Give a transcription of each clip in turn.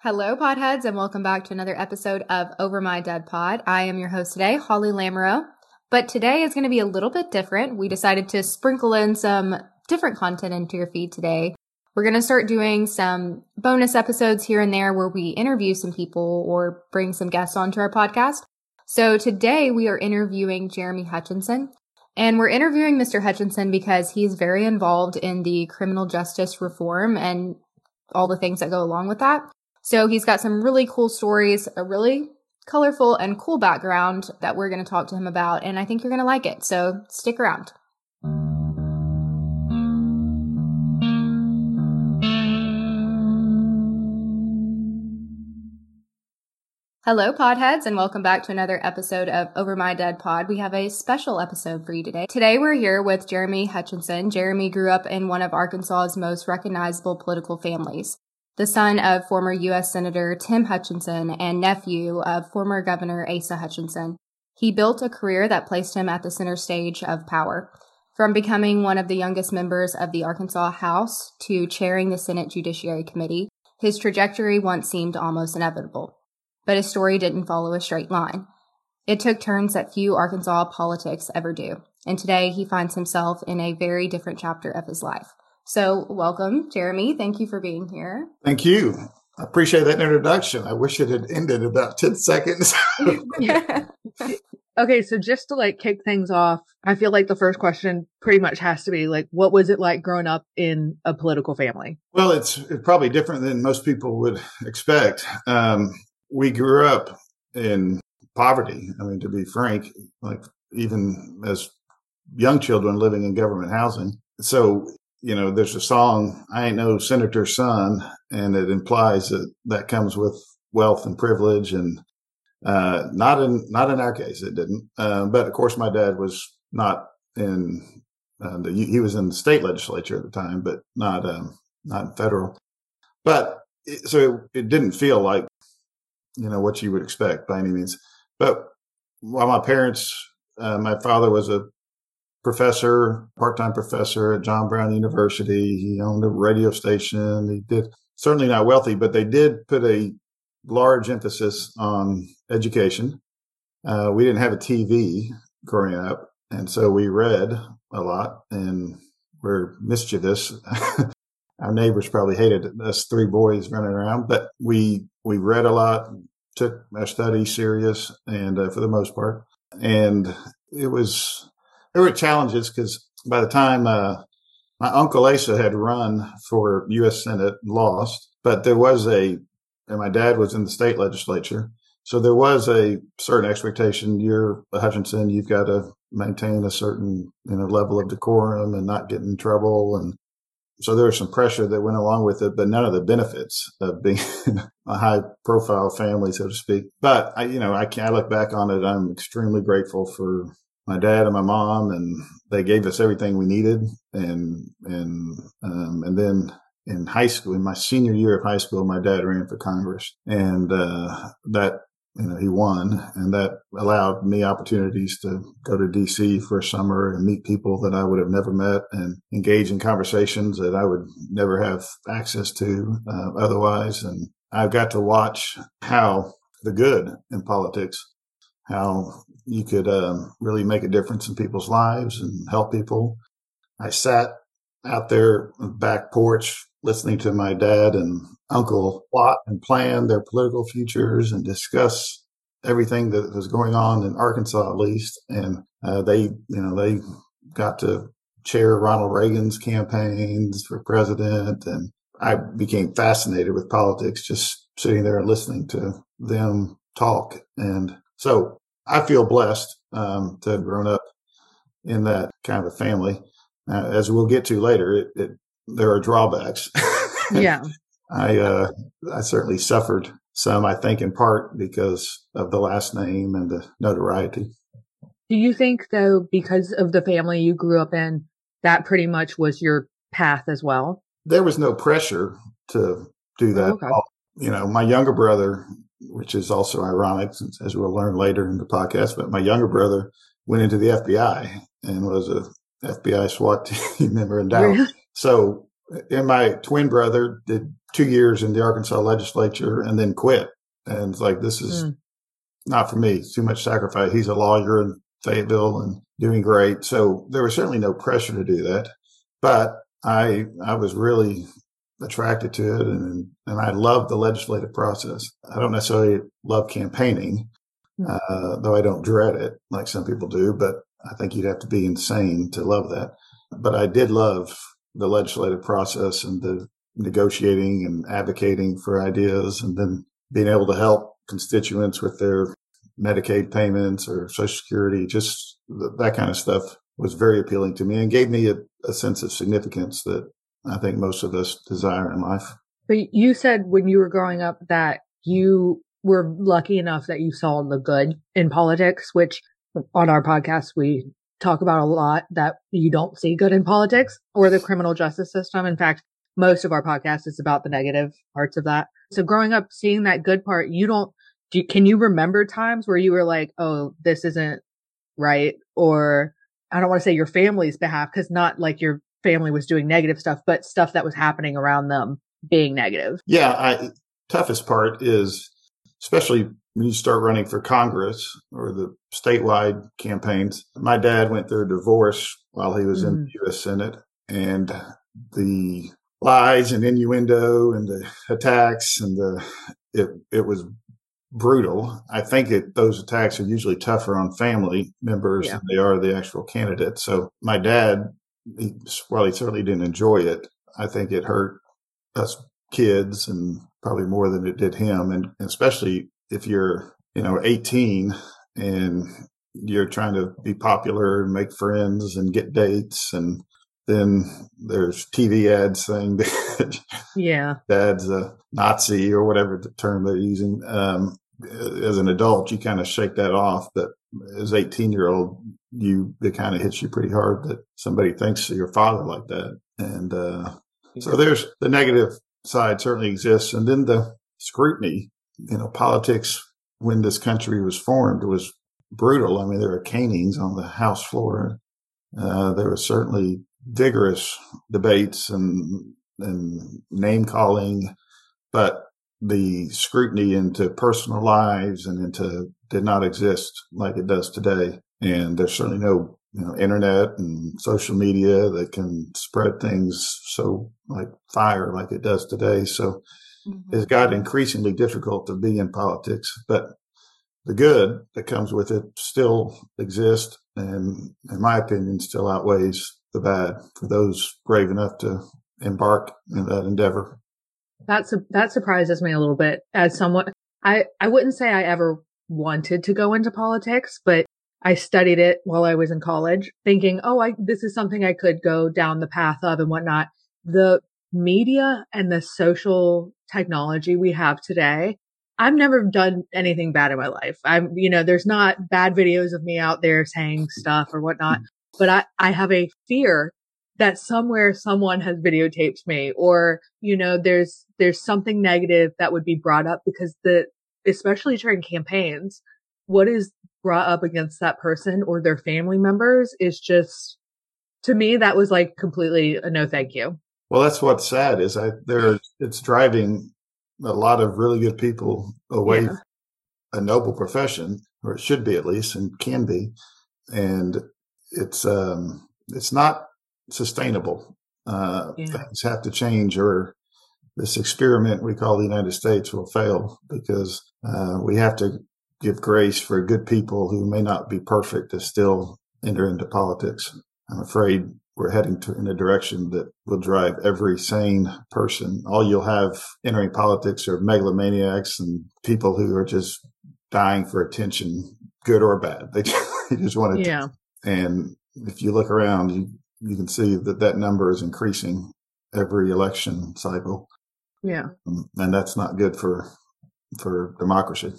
Hello, Podheads, and welcome back to another episode of Over My Dead Pod. I am your host today, Holly Lamoureux, but today is going to be a little bit different. We decided to sprinkle in some different content into your feed today. We're going to start doing some bonus episodes here and there where we interview some people or bring some guests onto our podcast. So today we are interviewing Jeremy Hutchinson, and we're interviewing Mr. Hutchinson because he's very involved in the criminal justice reform and all the things that go along with that. So he's got some really cool stories, a really colorful and cool background that we're going to talk to him about, and I think you're going to like it. So stick around. Hello, Podheads, and welcome back to another episode of Over My Dead Pod. We have a special episode for you today. Today we're here with Jeremy Hutchinson. Jeremy grew up in one of Arkansas's most recognizable political families, the son of former U.S. Senator Tim Hutchinson and nephew of former Governor Asa Hutchinson. He built a career that placed him at the center stage of power, from becoming one of the youngest members of the Arkansas House to chairing the Senate Judiciary Committee. His trajectory once seemed almost inevitable, but his story didn't follow a straight line. It took turns that few Arkansas politics ever do, and today he finds himself in a very different chapter of his life. So welcome, Jeremy. Thank you for being here. Thank you. I appreciate that introduction. I wish it had ended about 10 seconds. Okay, so just to kick things off, I feel like the first question pretty much has to be what was it like growing up in a political family? Well, it's probably different than most people would expect. We grew up in poverty. I mean, to be frank, even as young children living in government housing. So, there's a song, I Ain't No Senator's Son, and it implies that comes with wealth and privilege, and not in our case, it didn't. But of course, my dad was not in he was in the state legislature at the time, but not in federal. But so it didn't feel like what you would expect by any means. But while my parents, my father was a part-time professor at John Brown University. He owned a radio station. He did certainly not wealthy, but they did put a large emphasis on education. We didn't have a TV growing up, and so we read a lot and were mischievous. Our neighbors probably hated us three boys running around, but we read a lot, took our studies serious, and for the most part, and there were challenges because by the time my uncle Asa had run for U.S. Senate, lost, but and my dad was in the state legislature. So there was a certain expectation. You're a Hutchinson, you've got to maintain a certain level of decorum and not get in trouble. And so there was some pressure that went along with it, but none of the benefits of being a high profile family, so to speak. But I look back on it. I'm extremely grateful for my dad and my mom, and they gave us everything we needed. And then in high school, in my senior year of high school, my dad ran for Congress, and that he won, and that allowed me opportunities to go to D.C. for a summer and meet people that I would have never met and engage in conversations that I would never have access to otherwise. And I got to watch how the good in politics, how you could really make a difference in people's lives and help people. I sat out there on the back porch listening to my dad and uncle plot and plan their political futures and discuss everything that was going on in Arkansas, at least. And they got to chair Ronald Reagan's campaigns for president. And I became fascinated with politics, just sitting there and listening to them talk. And so I feel blessed to have grown up in that kind of a family. As we'll get to later, there are drawbacks. Yeah. I certainly suffered some, I think, in part because of the last name and the notoriety. Do you think, though, because of the family you grew up in, that pretty much was your path as well? There was no pressure to do that. Oh, okay. My younger brother, which is also ironic, as we'll learn later in the podcast, but my younger brother went into the FBI and was a FBI SWAT team member in Dallas. Really? So, and my twin brother did 2 years in the Arkansas legislature and then quit. And it's like, this is not for me. It's too much sacrifice. He's a lawyer in Fayetteville and doing great. So there was certainly no pressure to do that. But I was really attracted to it, and I love the legislative process. I don't necessarily love campaigning, though I don't dread it like some people do, but I think you'd have to be insane to love that. But I did love the legislative process and the negotiating and advocating for ideas, and then being able to help constituents with their Medicaid payments or Social Security. Just that kind of stuff was very appealing to me and gave me a sense of significance that I think most of us desire in life. But you said when you were growing up that you were lucky enough that you saw the good in politics, which on our podcast, we talk about a lot, that you don't see good in politics or the criminal justice system. In fact, most of our podcast is about the negative parts of that. So growing up, seeing that good part, can you remember times where you were like, oh, this isn't right? Or I don't want to say your family's behalf, because not like your family was doing negative stuff, but stuff that was happening around them being negative. Yeah. Toughest part is, especially when you start running for Congress or the statewide campaigns. My dad went through a divorce while he was in the U.S. Senate, and the lies and innuendo and the attacks and it was brutal. I think those attacks are usually tougher on family members than they are the actual candidate. So my dad, while he certainly didn't enjoy it, I think it hurt us kids and probably more than it did him. And especially if you're, 18 and you're trying to be popular and make friends and get dates. And then there's TV ads saying that dad's a Nazi or whatever the term they're using. As an adult, you kind of shake that off. But as 18-year-old, it kind of hits you pretty hard that somebody thinks of your father like that. And so there's the negative side certainly exists. And then the scrutiny, politics when this country was formed was brutal. I mean, there were canings on the House floor. There were certainly vigorous debates and name calling, but the scrutiny into personal lives and did not exist like it does today. And there's certainly no, internet and social media that can spread things so like fire like it does today. So it's got increasingly difficult to be in politics, but the good that comes with it still exists. And in my opinion, still outweighs the bad for those brave enough to embark in that endeavor. That surprises me a little bit as someone, I wouldn't say I ever wanted to go into politics, but I studied it while I was in college thinking, this is something I could go down the path of and whatnot. The media and the social technology we have today, I've never done anything bad in my life. There's not bad videos of me out there saying stuff or whatnot, but I have a fear that somewhere someone has videotaped me or, there's something negative that would be brought up because especially during campaigns, what is brought up against that person or their family members is just, to me, that was like completely a no, thank you. Well, that's what's sad is it's driving a lot of really good people away from a noble profession, or it should be at least, and can be. And it's not sustainable. Things have to change, or this experiment we call the United States will fail, because we have to give grace for good people who may not be perfect to still enter into politics. I'm afraid we're heading in a direction that will drive every sane person. All you'll have entering politics are megalomaniacs and people who are just dying for attention, good or bad. They just want attention. Yeah. And if you look around, you can see that number is increasing every election cycle. Yeah. And that's not good for democracy.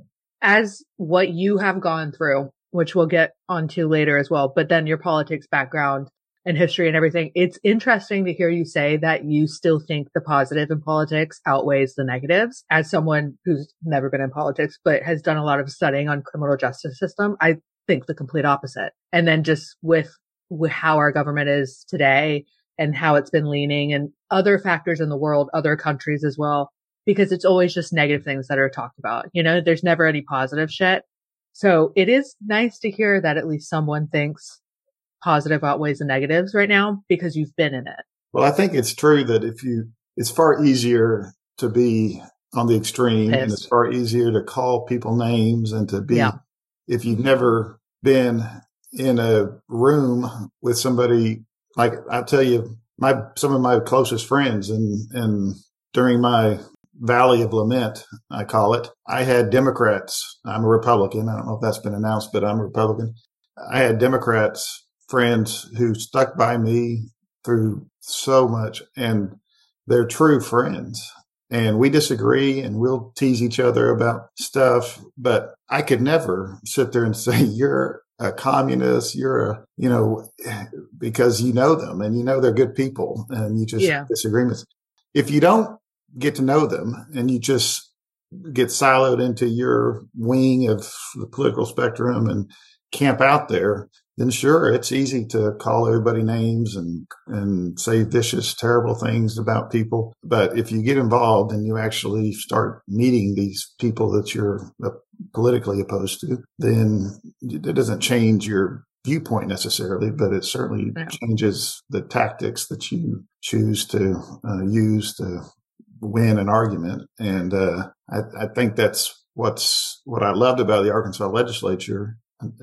As what you have gone through, which we'll get onto later as well, but then your politics background and history and everything, it's interesting to hear you say that you still think the positive in politics outweighs the negatives. As someone who's never been in politics, but has done a lot of studying on criminal justice system, I think the complete opposite. And then just with how our government is today and how it's been leaning and other factors in the world, other countries as well, because it's always just negative things that are talked about. There's never any positive shit. So it is nice to hear that at least someone thinks positive outweighs the negatives right now because you've been in it. Well, I think it's true that it's far easier to be on the extreme, Pissed. and it's far easier to call people names and to be, if you've never been in a room with somebody, like I'll tell you, some of my closest friends and during my Valley of Lament, I call it, I had Democrats. I'm a Republican. I don't know if that's been announced, but I'm a Republican. I had Democrats friends who stuck by me through so much, and they're true friends. And we disagree and we'll tease each other about stuff, but I could never sit there and say, you're a communist, because you know them and they're good people and you just have disagreements. If you don't get to know them and you just get siloed into your wing of the political spectrum and camp out there, then sure, it's easy to call everybody names and say vicious, terrible things about people. But if you get involved and you actually start meeting these people that you're politically opposed to, then it doesn't change your viewpoint necessarily, but it certainly changes the tactics that you choose to use to win an argument. And I think that's what I loved about the Arkansas legislature.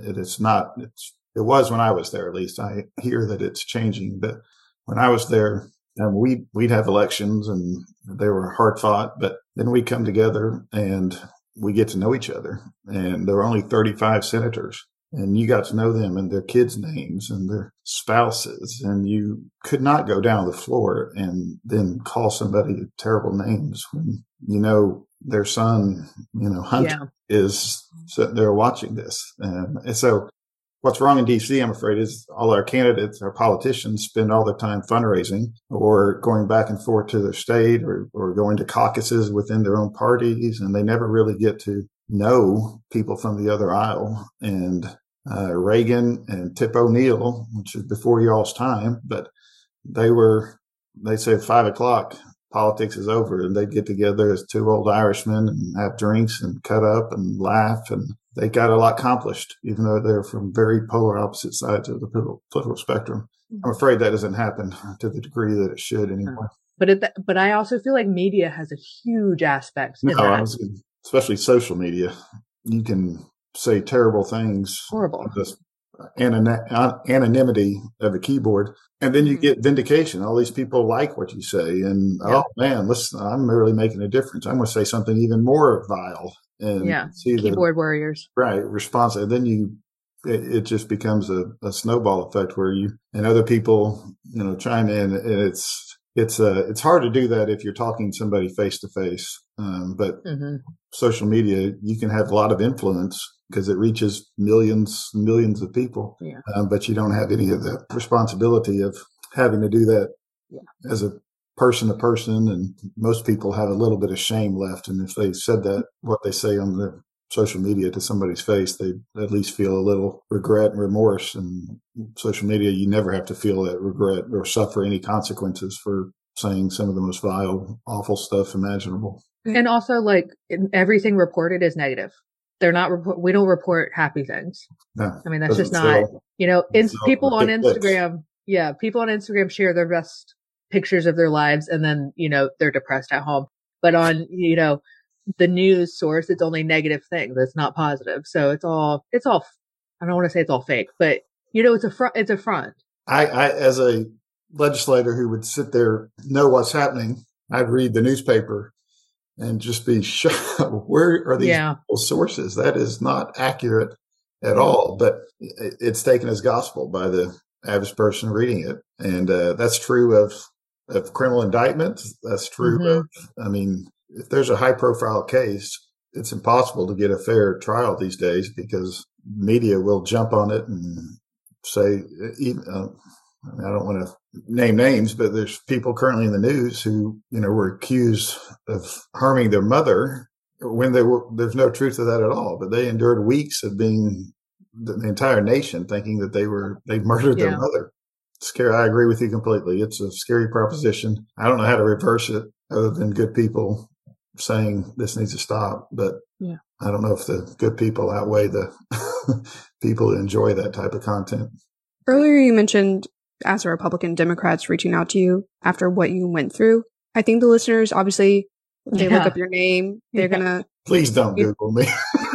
It was when I was there, at least. I hear that it's changing, but when I was there, we'd have elections and they were hard fought, but then we come together and we get to know each other. And there were only 35 senators, and you got to know them and their kids' names and their spouses. And you could not go down the floor and then call somebody terrible names when their son, Hunter is sitting there watching this. And so what's wrong in D.C., I'm afraid, is all our candidates, our politicians spend all their time fundraising or going back and forth to their state or going to caucuses within their own parties, and they never really get to know people from the other aisle. And Reagan and Tip O'Neill, which is before y'all's time, but they said 5:00, politics is over, and they'd get together as two old Irishmen and have drinks and cut up and laugh, and they got a lot accomplished, even though they're from very polar opposite sides of the political spectrum. I'm afraid that doesn't happen to the degree that it should anymore. But I also feel like media has a huge aspect in that. Especially social media. You can say terrible things. Horrible. Just anonymity of a keyboard. And then you get vindication. All these people like what you say. And, oh, man, listen, I'm really making a difference. I'm going to say something even more vile. And see keyboard warriors. Right. Response. And then it just becomes a snowball effect where you and other people, chime in. And it's hard to do that if you're talking to somebody face to face. But social media, you can have a lot of influence because it reaches millions and millions of people. Yeah. But you don't have any of the responsibility of having to do that as a person to person. And most people have a little bit of shame left. And if they said that, what they say on the social media to somebody's face, they at least feel a little regret and remorse. And social media, you never have to feel that regret or suffer any consequences for saying some of the most vile, awful stuff imaginable. And also, like, everything reported is negative. We don't report happy things. No, I mean, that's just not, people on Instagram. Yeah. People on Instagram share their best pictures of their lives, and then, they're depressed at home. But on, the news source, it's only negative things. It's not positive. So it's all, I don't want to say it's all fake, but it's a front. I, as a legislator who would sit there, know what's happening, I'd read the newspaper and just be shocked. Where are these sources? That is not accurate at all, but it's taken as gospel by the average person reading it. And that's true of criminal indictments. That's true if there's a high profile case, it's impossible to get a fair trial these days because media will jump on it and say, I don't want to name names, but there's people currently in the news who, were accused of harming their mother when there's no truth to that at all. But they endured weeks of being the entire nation thinking that they murdered their mother. scary. I agree with you completely. It's a scary proposition. I don't know how to reverse it other than good people saying this needs to stop. But Yeah. I don't know if the good people outweigh the people who enjoy that type of content. Earlier, you mentioned as a Republican, Democrats reaching out to you after what you went through. I think the listeners, obviously, if they look up your name, they're going to... Please don't Google me.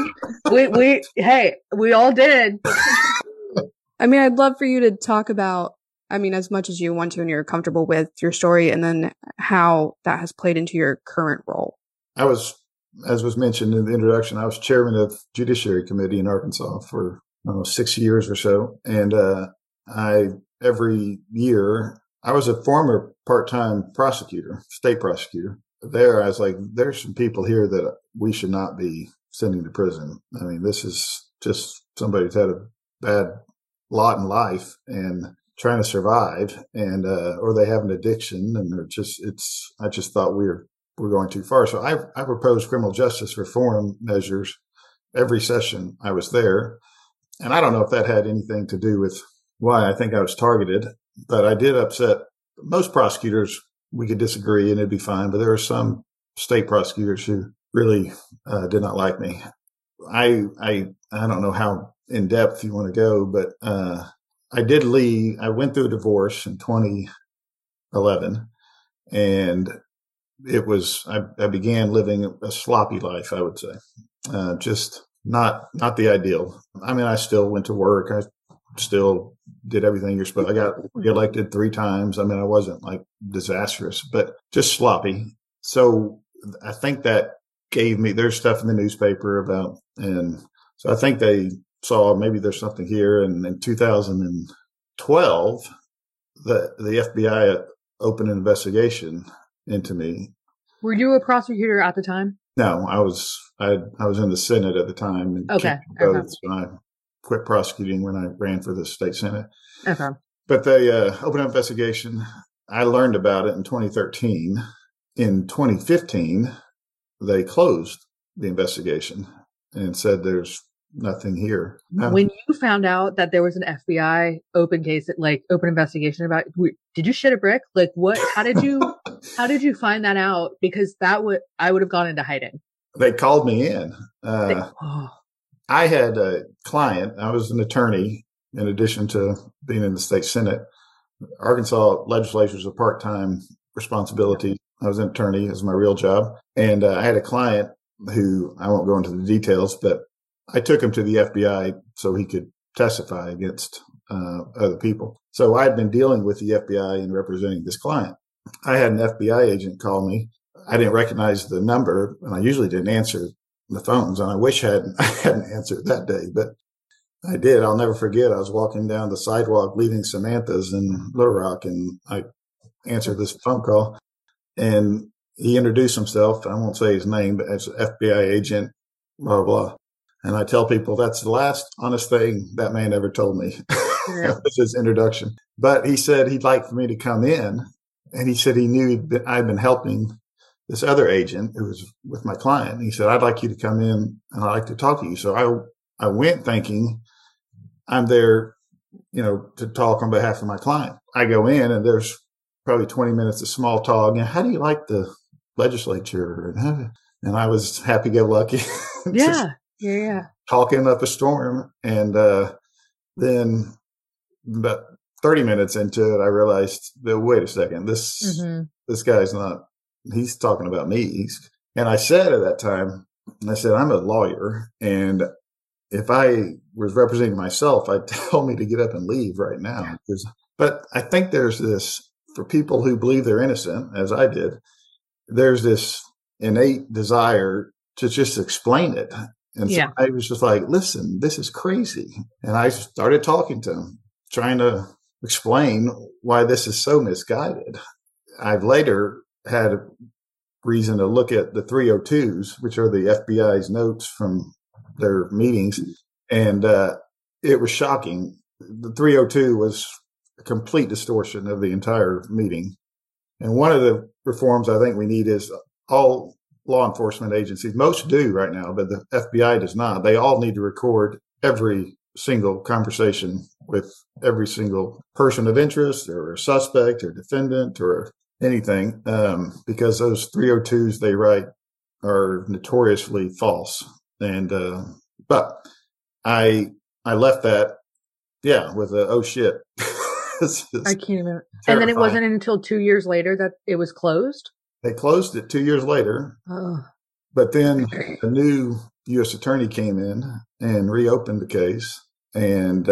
we all did. I mean, I'd love for you to talk about, I mean, as much as you want to and you're comfortable with your story, and then how that has played into your current role. I was, as was mentioned in the introduction, I was chairman of Judiciary Committee in Arkansas for 6 years or so. And every year, I was a former part-time prosecutor, state prosecutor. There, I was like, there's some people here that we should not be sending to prison. I mean, this is just somebody who's had a bad lot in life and trying to survive, and or they have an addiction, and they're just, I just thought we're going too far. So I proposed criminal justice reform measures every session I was there. And I don't know if that had anything to do with why I think I was targeted, but I did upset most prosecutors. We could disagree and it'd be fine, but there were some state prosecutors who really did not like me. I don't know how in depth you want to go, but I did leave. I went through a divorce in 2011, and it was, I began living a sloppy life, I would say. Just not the ideal. I mean, I still went to work. I still did everything you're supposed to. I got reelected 3 times. I mean, I wasn't like disastrous, but just sloppy. So I think that gave me, there's stuff in the newspaper about, and so I think they saw maybe there's something here. And in 2012, the FBI opened an investigation into me. Were you a prosecutor at the time? No, I was in the Senate at the time. And okay. So I quit prosecuting when I ran for the state Senate. Okay. But they opened an investigation. I learned about it in 2013. In 2015, they closed the investigation and said there's nothing here. No. When you found out that there was an FBI open investigation about, did you shit a brick? Like what, how did you find that out? Because I would have gone into hiding. They called me in. I had a client. I was an attorney in addition to being in the state Senate. Arkansas legislature is a part-time responsibility. I was an attorney as my real job. And I had a client who, I won't go into the details, but I took him to the FBI so he could testify against other people. So I had been dealing with the FBI and representing this client. I had an FBI agent call me. I didn't recognize the number, and I usually didn't answer the phones, and I wish I hadn't answered that day, but I did. I'll never forget. I was walking down the sidewalk leaving Samantha's in Little Rock, and I answered this phone call, and he introduced himself. I won't say his name, but as an FBI agent, blah, blah. And I tell people that's the last honest thing that man ever told me. Yeah. That was his introduction. But he said he'd like for me to come in, and he said he knew I'd been helping this other agent who was with my client. He said, I'd like you to come in and I'd like to talk to you. So I went thinking I'm there, to talk on behalf of my client. I go in and there's probably 20 minutes of small talk. And how do you like the legislature? And I was happy-go-lucky. Yeah. Yeah. Talking up a storm. And then about 30 minutes into it, I realized that, wait a second, this guy's not, he's talking about me. And I said at that time, I'm a lawyer. And if I was representing myself, I'd tell me to get up and leave right now. But I think there's this, for people who believe they're innocent, as I did, there's this innate desire to just explain it. And so I was just like, listen, this is crazy. And I started talking to him, trying to explain why this is so misguided. I've later had a reason to look at the 302s, which are the FBI's notes from their meetings. And it was shocking. The 302 was a complete distortion of the entire meeting. And one of the reforms I think we need is all law enforcement agencies, most do right now, but the FBI does not. They all need to record every single conversation with every single person of interest or a suspect or defendant or anything, because those 302s they write are notoriously false. And but I left that, with a oh shit. I can't even. Terrifying. And then it wasn't until 2 years later that it was closed? They closed it 2 years later. Oh. But then a new U.S. attorney came in and reopened the case. And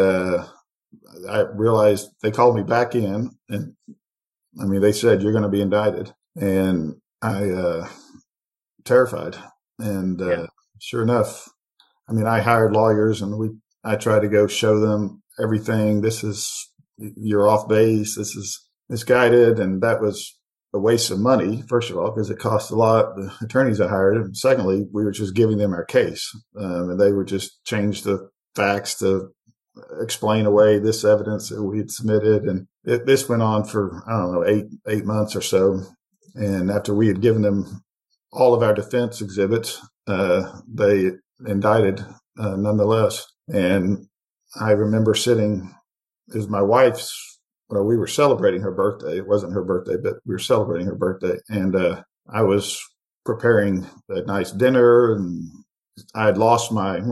I realized they called me back in. And I mean, they said, you're going to be indicted. And I terrified. And sure enough, I mean, I hired lawyers and I tried to go show them everything. You're off base. This is misguided. And that was a waste of money, first of all, because it cost a lot, the attorneys I hired. And secondly, we were just giving them our case. And they would just change the facts to explain away this evidence that we had submitted. And this went on for, I don't know, eight months or so. And after we had given them all of our defense exhibits, they indicted nonetheless. And I remember sitting, it was my wife's, we were celebrating her birthday. It wasn't her birthday, but we were celebrating her birthday. And I was preparing a nice dinner, and I had lost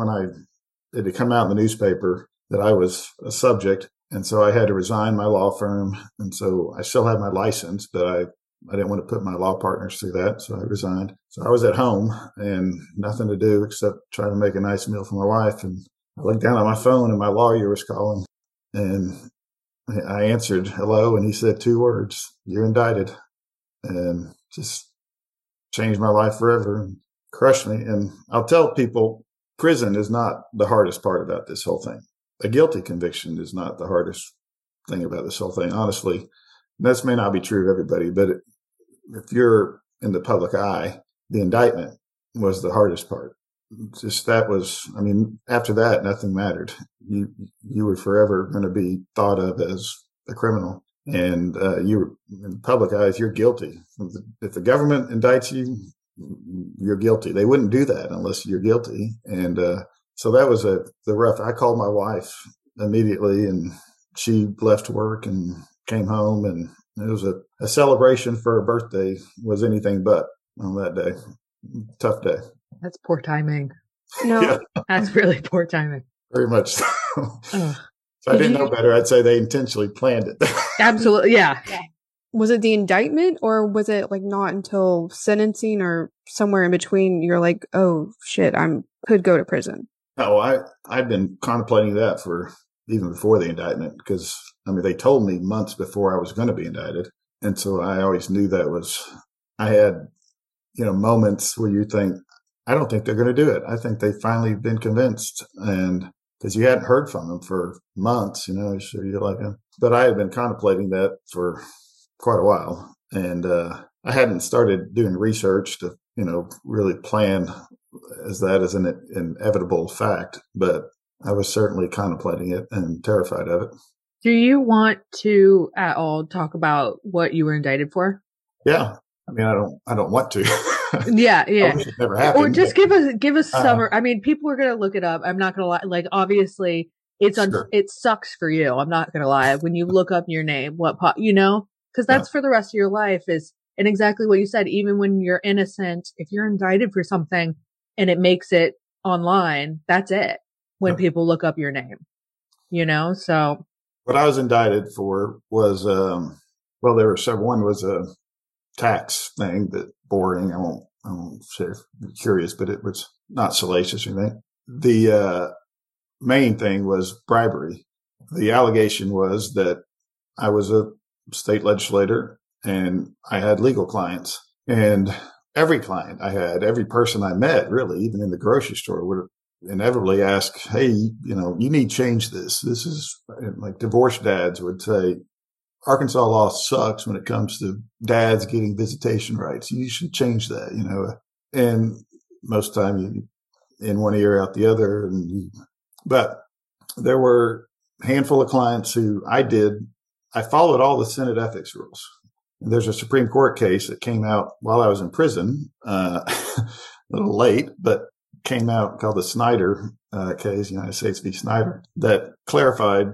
it had come out in the newspaper that I was a subject. And so I had to resign my law firm. And so I still had my license, but I didn't want to put my law partners through that. So I resigned. So I was at home and nothing to do except try to make a nice meal for my wife. And I looked down at my phone and my lawyer was calling, and I answered hello, and he said 2 words, you're indicted, and just changed my life forever and crushed me. And I'll tell people, prison is not the hardest part about this whole thing. A guilty conviction is not the hardest thing about this whole thing. Honestly, this may not be true of everybody, but if you're in the public eye, the indictment was the hardest part. Just after that, nothing mattered. You were forever going to be thought of as a criminal, and you were in public eyes. You're guilty. If the government indicts you, you're guilty. They wouldn't do that unless you're guilty. And so that was the rough. I called my wife immediately, and she left work and came home, and it was a celebration for her birthday. Was anything but on that day. Tough day. That's poor timing. No, Yeah. That's really poor timing. Very much so. If I didn't know better, I'd say they intentionally planned it. Absolutely. Yeah. was it the indictment, or was it like not until sentencing or somewhere in between you're like, oh shit, could go to prison? No, I'd been contemplating that for even before the indictment, because they told me months before I was going to be indicted. And so I always knew I had, moments where you think, I don't think they're going to do it. I think they've finally been convinced. And because you hadn't heard from them for months, so you're like, but I had been contemplating that for quite a while. And I hadn't started doing research to, really plan as an inevitable fact, but I was certainly contemplating it and terrified of it. Do you want to at all talk about what you were indicted for? Yeah. I don't want to. Yeah. I wish it never happened. Or just give us some. People are going to look it up. I'm not going to lie. Like, obviously, it sucks for you. I'm not going to lie. When you look up your name, because that's for the rest of your life and exactly what you said. Even when you're innocent, if you're indicted for something and it makes it online, that's it. When people look up your name, so. What I was indicted for was, there were several. One was a tax thing that boring. I won't say if you're curious, but it was not salacious or anything. The main thing was bribery. The allegation was that I was a state legislator and I had legal clients, and every client I had, every person I met, really, even in the grocery store, would inevitably ask, hey, you need to change this. This is like divorced dads would say, Arkansas law sucks when it comes to dads getting visitation rights. You should change that, and most of the time you in one ear out the other. But there were a handful of clients who I followed all the Senate ethics rules. And there's a Supreme Court case that came out while I was in prison, a little late, but came out called the Snyder case, United States v. Snyder, that clarified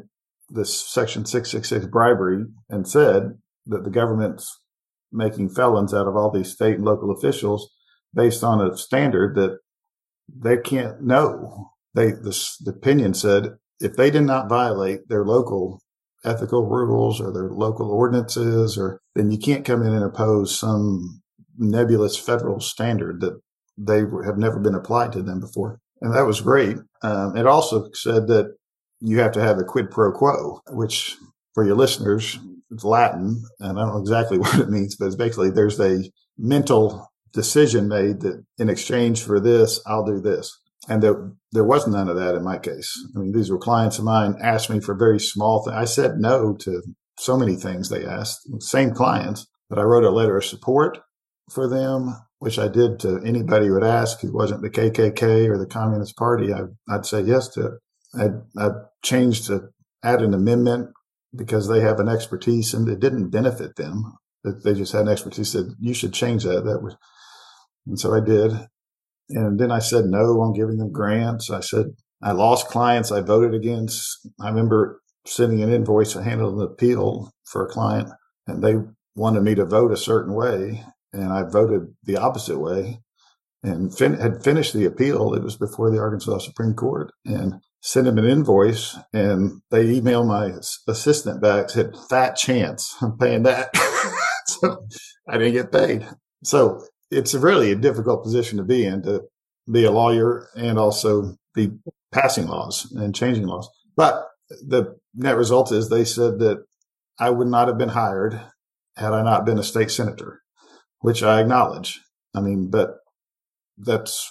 this Section 666 bribery and said that the government's making felons out of all these state and local officials based on a standard that they can't know. The opinion said if they did not violate their local ethical rules or their local ordinances, then you can't come in and impose some nebulous federal standard that they have never been applied to them before. And that was great. It also said that you have to have a quid pro quo, which for your listeners, it's Latin, and I don't know exactly what it means, but it's basically there's a mental decision made that in exchange for this, I'll do this. And there was none of that in my case. I mean, these were clients of mine asked me for very small things. I said no to so many things they asked, same clients, but I wrote a letter of support for them, which I did to anybody who would ask who wasn't the KKK or the Communist Party. I'd say yes to it. I'd changed to add an amendment because they have an expertise and it didn't benefit them. They just had an expertise that you should change that. And so I did. And then I said no on giving them grants. I said I lost clients I voted against. I remember sending an invoice to handle an appeal for a client, and they wanted me to vote a certain way, and I voted the opposite way and had finished the appeal. It was before the Arkansas Supreme Court, and sent them an invoice, and they emailed my assistant back, said, fat chance I'm paying that. So I didn't get paid. So it's really a difficult position to be in, to be a lawyer and also be passing laws and changing laws. But the net result is they said that I would not have been hired had I not been a state senator, which I acknowledge. I mean, but that's,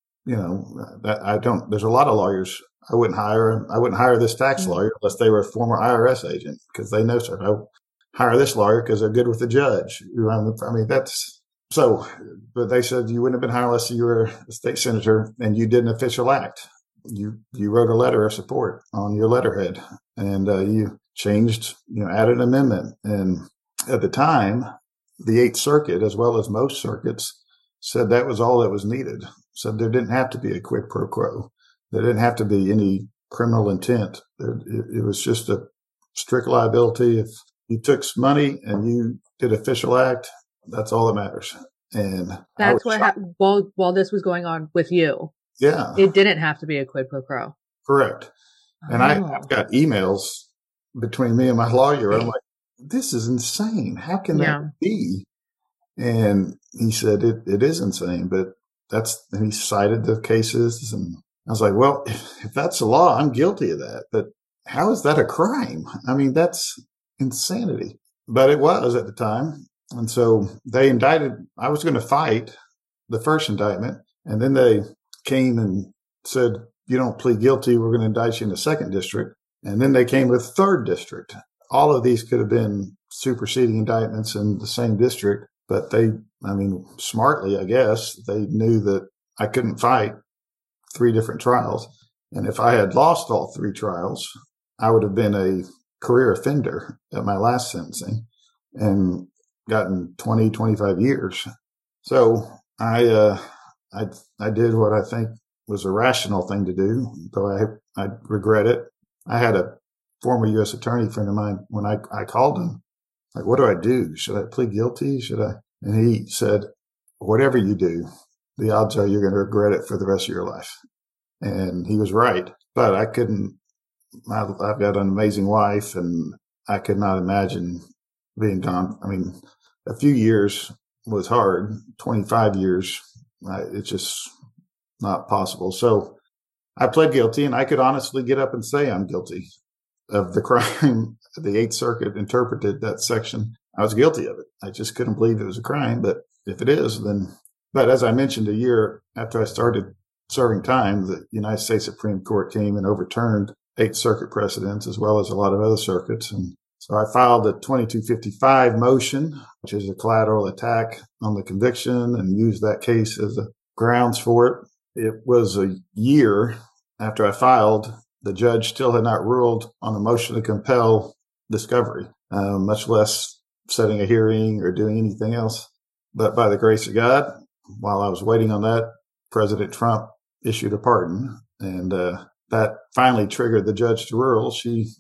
there's a lot of lawyers I wouldn't hire this tax lawyer unless they were a former IRS agent, because they know, sir, I hire this lawyer because they're good with the judge. But they said you wouldn't have been hired unless you were a state senator and you did an official act. You wrote a letter of support on your letterhead, and you changed, added an amendment. And at the time, the Eighth Circuit, as well as most circuits, said that was all that was needed. So there didn't have to be a quid pro quo. There didn't have to be any criminal intent. It was just a strict liability. If you took some money and you did official act, that's all that matters. And that's what happened while this was going on with you. Yeah. It didn't have to be a quid pro quo. Correct. And I've got emails between me and my lawyer. I'm like, this is insane. How can that be? And he said, it is insane, but and he cited the cases. And I was like, well, if that's the law, I'm guilty of that. But how is that a crime? I mean, that's insanity. But it was at the time. And so they indicted. I was going to fight the first indictment. And then they came and said, you don't plead guilty, we're going to indict you in the second district. And then they came with third district. All of these could have been superseding indictments in the same district. But smartly, I guess, they knew that I couldn't fight 3 different trials. And if I had lost all 3 trials, I would have been a career offender at my last sentencing and gotten 20, 25 years. So I did what I think was a rational thing to do, though I regret it. I had a former U.S. attorney friend of mine, when I called him, like, what do I do? Should I plead guilty? And he said, whatever you do, the odds are you're going to regret it for the rest of your life. And he was right. But I've got an amazing wife, and I could not imagine being gone. I mean, a few years was hard. 25 years, it's just not possible. So I pled guilty, and I could honestly get up and say I'm guilty of the crime. The Eighth Circuit interpreted that section. I was guilty of it. I just couldn't believe it was a crime. But if it is, then. But as I mentioned, a year after I started serving time, the United States Supreme Court came and overturned Eighth Circuit precedents, as well as a lot of other circuits. And so I filed a 2255 motion, which is a collateral attack on the conviction, and used that case as a grounds for it. It was a year after I filed. The judge still had not ruled on a motion to compel discovery, much less setting a hearing or doing anything else. But by the grace of God, while I was waiting on that, President Trump issued a pardon, and that finally triggered the judge to rule. She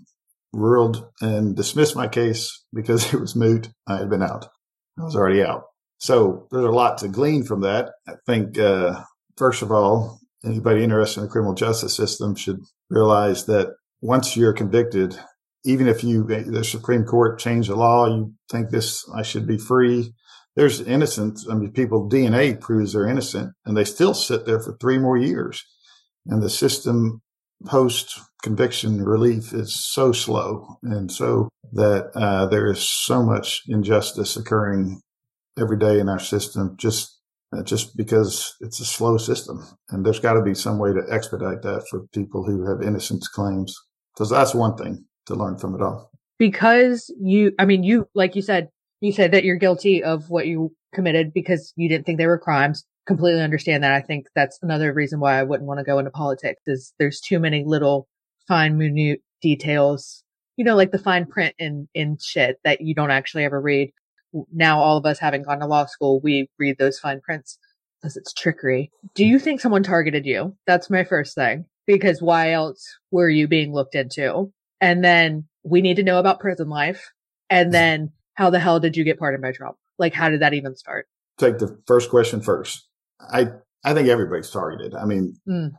ruled and dismissed my case because it was moot. I had been out. I was already out. So there's a lot to glean from that. I think, first of all, anybody interested in the criminal justice system should realize that once you're convicted, even if the Supreme Court changed the law, you think I should be free. There's innocence. I mean, people DNA proves they're innocent and they still sit there for 3 more years. And the system post conviction relief is so slow, and so that there is so much injustice occurring every day in our system just because it's a slow system. And there's got to be some way to expedite that for people who have innocence claims. Because that's one thing to learn from it all. Because like you said that you're guilty of what you committed because you didn't think they were crimes. Completely understand that. I think that's another reason why I wouldn't want to go into politics is there's too many little fine minute details, like the fine print in shit that you don't actually ever read. Now, all of us having gone to law school, we read those fine prints because it's trickery. Do you think someone targeted you? That's my first thing, because why else were you being looked into? And then we need to know about prison life. And then how the hell did you get pardoned by Trump? Like, how did that even start? Take the first question first. I think everybody's targeted. I mean,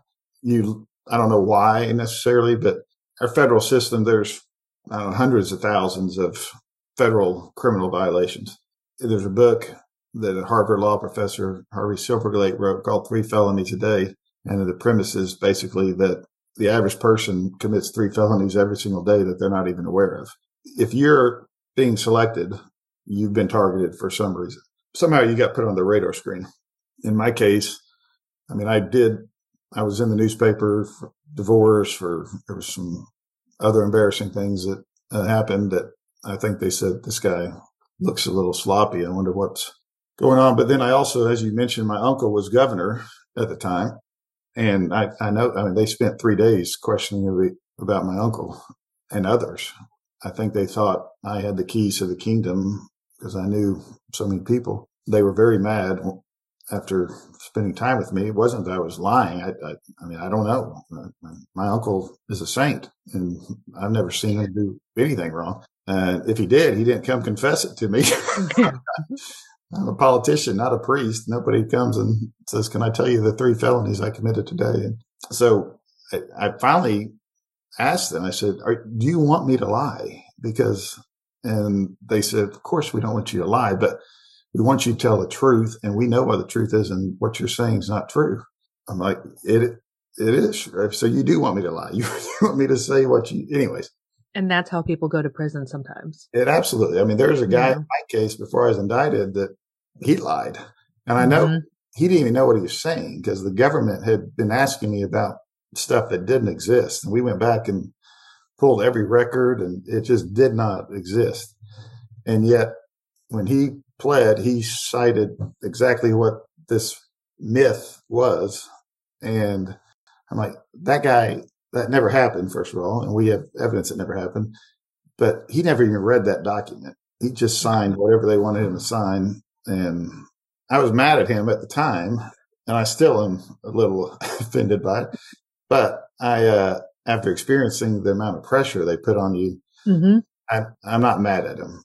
I don't know why necessarily, but our federal system, there's hundreds of thousands of federal criminal violations. There's a book that a Harvard law professor, Harvey Silverglate, wrote called 3 Felonies a Day. And the premise is basically that the average person commits 3 felonies every single day that they're not even aware of. If you're being selected, you've been targeted for some reason. Somehow you got put on the radar screen. In my case, I mean, I was in the newspaper for divorce, there was some other embarrassing things that happened that I think they said, this guy looks a little sloppy. I wonder what's going on. But then I also, as you mentioned, my uncle was governor at the time. And I know, they spent 3 days questioning me about my uncle and others. I think they thought I had the keys to the kingdom because I knew so many people. They were very mad after spending time with me. It wasn't that I was lying. I don't know. My uncle is a saint, and I've never seen him do anything wrong. If he did, he didn't come confess it to me. I'm a politician, not a priest. Nobody comes and says, can I tell you the 3 felonies I committed today? And so I finally asked them, I said, do you want me to lie? And they said, of course we don't want you to lie, but we want you to tell the truth, and we know what the truth is, and what you're saying is not true. I'm like, it is. So you do want me to lie. You want me to say anyways. And that's how people go to prison sometimes. It absolutely. There's a guy in my case before I was indicted that he lied. And I know he didn't even know what he was saying because the government had been asking me about stuff that didn't exist. And we went back and pulled every record, and it just did not exist. And yet when he pled, he cited exactly what this myth was. And I'm like, that guy, that never happened, first of all. And we have evidence it never happened. But he never even read that document. He just signed whatever they wanted him to sign. And I was mad at him at the time. And I still am a little offended by it. But after experiencing the amount of pressure they put on you, I'm not mad at him.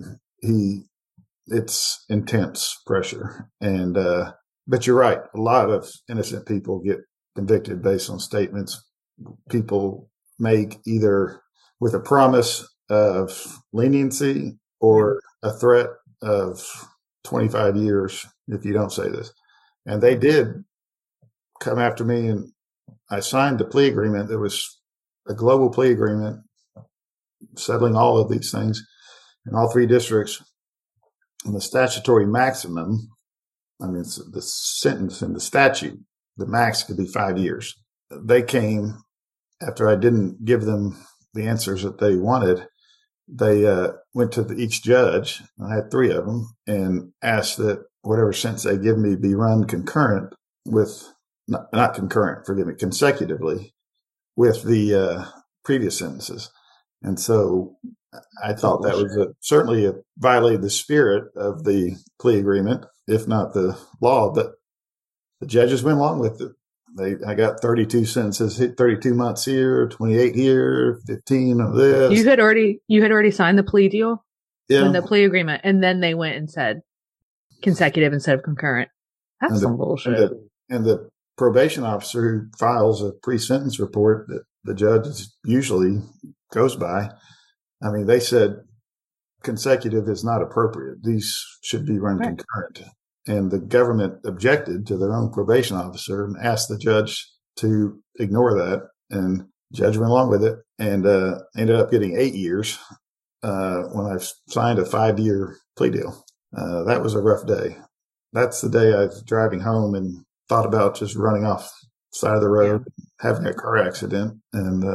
It's intense pressure. And, but you're right. A lot of innocent people get convicted based on statements people make, either with a promise of leniency or a threat of 25 years if you don't say this. And they did come after me, and I signed the plea agreement. There was a global plea agreement settling all of these things in all 3 districts. And the statutory maximum, it's the sentence in the statute, the max could be 5 years. They came after I didn't give them the answers that they wanted. They went to each judge, I had 3 of them, and asked that whatever sentence they give me be run concurrent with, not concurrent, forgive me, consecutively with the previous sentences. And so I thought that was certainly violated the spirit of the plea agreement, if not the law, but the judges went along with it. I got 32 sentences, 32 months here, 28 here, 15 of this. You had already signed the plea deal, Yeah. the plea agreement, and then they went and said consecutive instead of concurrent. That's some bullshit. And the probation officer who files a pre-sentence report that the judge usually goes by, I mean, they said consecutive is not appropriate. These should be run concurrent. And the government objected to their own probation officer and asked the judge to ignore that. And the judge went along with it and ended up getting 8 years when I signed a 5-year plea deal. That was a rough day. That's the day I was driving home and thought about just running off the side of the road, having a car accident. And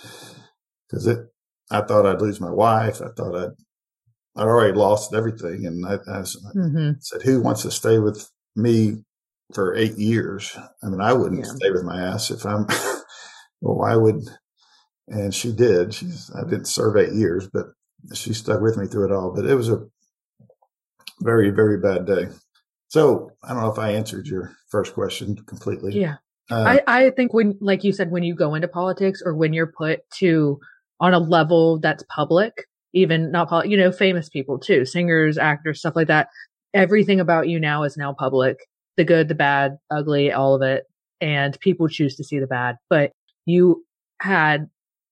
because I thought I'd lose my wife. I thought I'd already lost everything. And I said, who wants to stay with me for 8 years? I mean, I wouldn't stay with my ass if I'm, well, why would, and she did. I didn't serve 8 years, but she stuck with me through it all. But it was a very, very bad day. So I don't know if I answered your first question completely. Yeah. I think when, like you said, when you go into politics or when you're put on a level that's public, even not famous people too, singers, actors, stuff like that. Everything about you now is now public. The good, the bad, ugly, all of it. And people choose to see the bad, but you had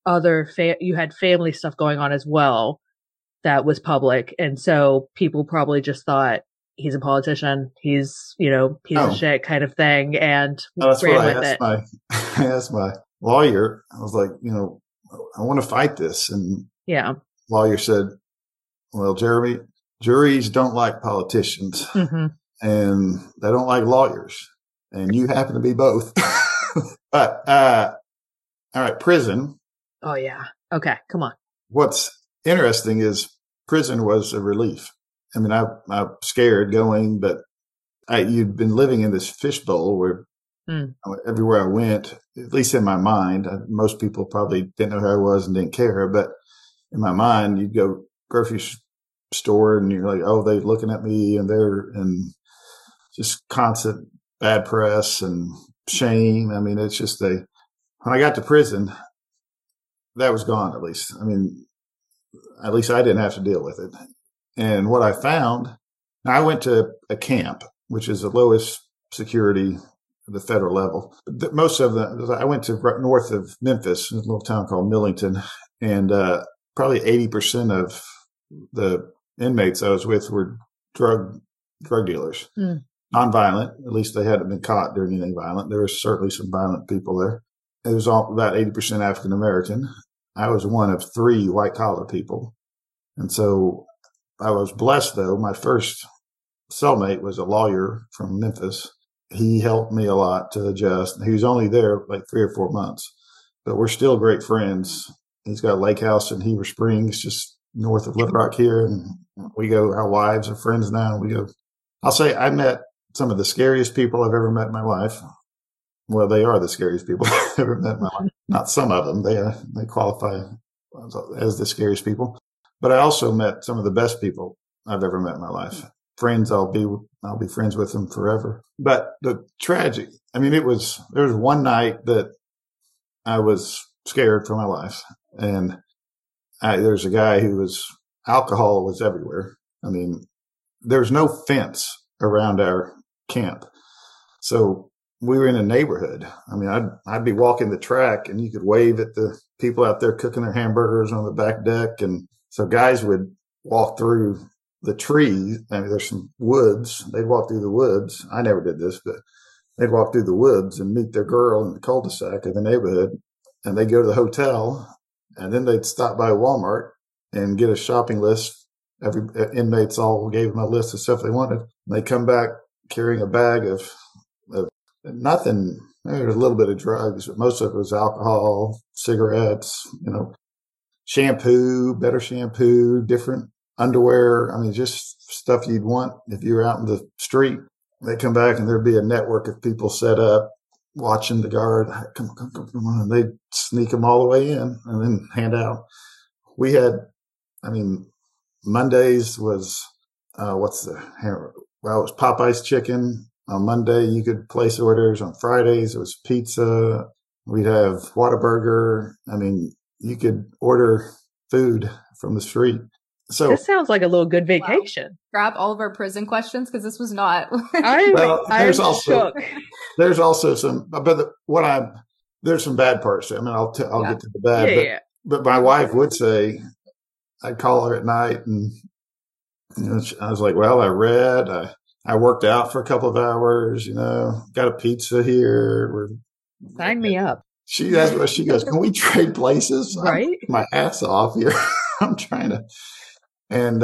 you had family stuff going on as well that was public. And so people probably just thought he's a politician. He's, piece of shit kind of thing. And that's ran what with it. I asked my lawyer. I was like, I want to fight this. And lawyer said, well, Jeremy, juries don't like politicians and they don't like lawyers. And you happen to be both. But, all right, prison. Oh, yeah. Okay. Come on. What's interesting is prison was a relief. I mean, I'm scared going, but you'd been living in this fishbowl where everywhere I went, at least in my mind, most people probably didn't know who I was and didn't care. But in my mind, you'd go grocery store and you're like, oh, they're looking at me and just constant bad press and shame. I mean, it's just when I got to prison, that was gone at least. I mean, at least I didn't have to deal with it. And what I found, I went to a camp, which is the lowest security at the federal level. Most of them, I went to north of Memphis, a little town called Millington, and probably 80% of the inmates I was with were drug dealers, nonviolent. At least they hadn't been caught doing anything violent. There were certainly some violent people there. It was about 80% African American. I was one of 3 white collar people, and so I was blessed, though. My first cellmate was a lawyer from Memphis. He helped me a lot to adjust. He was only there like 3 or 4 months, but we're still great friends. He's got a lake house in Heber Springs, just north of Little Rock here. And our wives are friends now. I'll say I met some of the scariest people I've ever met in my life. Well, they are the scariest people I've ever met in my life. Not some of them. They qualify as the scariest people. But I also met some of the best people I've ever met in my life. Friends, I'll be friends with them forever. But the tragedy, I mean, there was one night that I was scared for my life. And there's a guy alcohol was everywhere. I mean, there's no fence around our camp. So we were in a neighborhood. I mean, I'd be walking the track and you could wave at the people out there cooking their hamburgers on the back deck. And so guys would walk through the trees. I mean, there's some woods. They'd walk through the woods. I never did this, but they'd walk through the woods and meet their girl in the cul-de-sac of the neighborhood. And they'd go to the hotel and then they'd stop by Walmart and get a shopping list. Every inmates all gave them a list of stuff they wanted. And they'd come back carrying a bag of nothing. There was a little bit of drugs, but most of it was alcohol, cigarettes, shampoo, better shampoo, different underwear. I mean, just stuff you'd want if you were out in the street. They come back and there'd be a network of people set up watching the guard. Come on. And they'd sneak them all the way in and then hand out. We had, Mondays was, it was Popeye's chicken On Monday, you could place orders. On Fridays, it was pizza. We'd have Whataburger. I mean, you could order food from the street. So This sounds like a little good vacation. Grab all of our prison questions because this was not. there's shook. also some, but there's some bad parts. I mean, I'll get to the bad. But my wife would say, I'd call her at night, and I was like, well, I read, I worked out for a couple of hours, got a pizza here. Sign me up. She goes, can we trade places? Right. I'm my ass off here. I'm trying to. And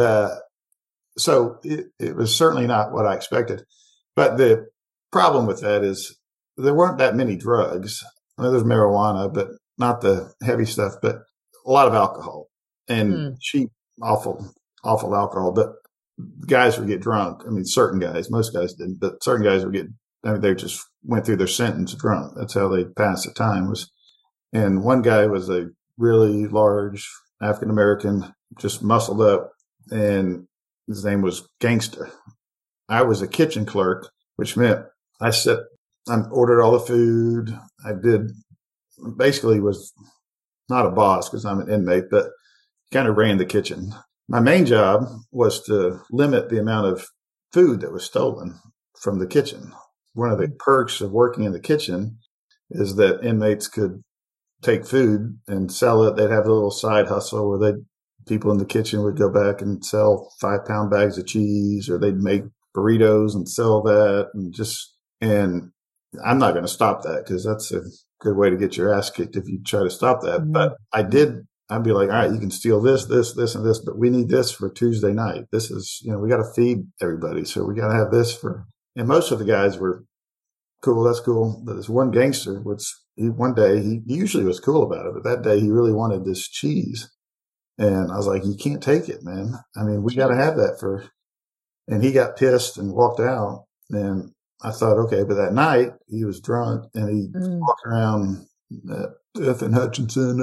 so it was certainly not what I expected. But the problem with that is there weren't that many drugs. I mean, there's marijuana, but not the heavy stuff, but a lot of alcohol and cheap, awful alcohol. But guys would get drunk. I mean, certain guys, most guys didn't, but certain guys would they just went through their sentence drunk. That's how they passed the time and one guy was a really large African-American, just muscled up, and his name was Gangsta. I was a kitchen clerk, which meant I ordered all the food. I basically was not a boss because I'm an inmate, but kind of ran the kitchen. My main job was to limit the amount of food that was stolen from the kitchen. One of the perks of working in the kitchen is that inmates could take food and sell it. They'd have a little side hustle where people in the kitchen would go back and sell 5-pound bags of cheese, or they'd make burritos and sell that. And I'm not going to stop that because that's a good way to get your ass kicked if you try to stop that. Mm-hmm. But I'd be like, all right, you can steal this, this, and this, but we need this for Tuesday night. This is, we got to feed everybody. So we got to have this and most of the guys were cool. That's cool. But this one gangster, one day he usually was cool about it, but that day he really wanted this cheese. And I was like, you can't take it, man. I mean, we got to have that and he got pissed and walked out. And I thought, okay, but that night he was drunk and he walked around Beth and Hutchinson.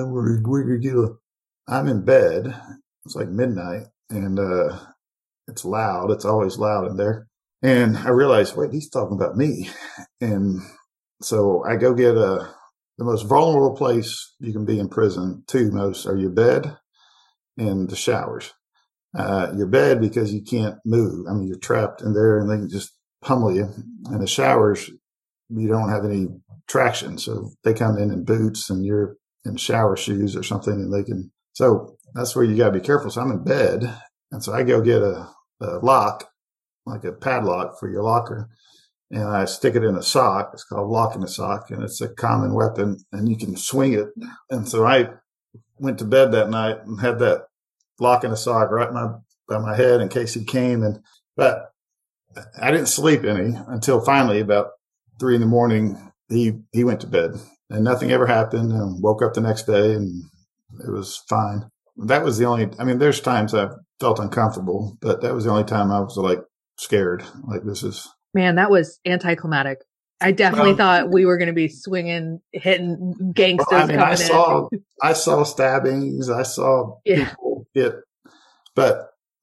I'm in bed. It's like midnight and it's loud. It's always loud in there. And I realized, wait, he's talking about me. And so I go get the most vulnerable place you can be in prison, most are your bed and the showers. Your bed because you can't move. I mean, you're trapped in there and they can just pummel you. And the showers, you don't have any traction. So they come in boots and you're in shower shoes or something and so that's where you got to be careful. So I'm in bed. And so I go get a lock, like a padlock for your locker. And I stick it in a sock. It's called locking a sock, and it's a common weapon, and you can swing it. And so I went to bed that night and had that lock in a sock right by my head in case he came. But I didn't sleep any until finally about 3 a.m. He went to bed, and nothing ever happened. And woke up the next day, and it was fine. That was the only. I mean, there's times I've felt uncomfortable, but that was the only time I was like scared. Like this is. Man, that was anticlimactic. I definitely thought we were going to be hitting gangsters coming in. I saw stabbings. I saw people get, but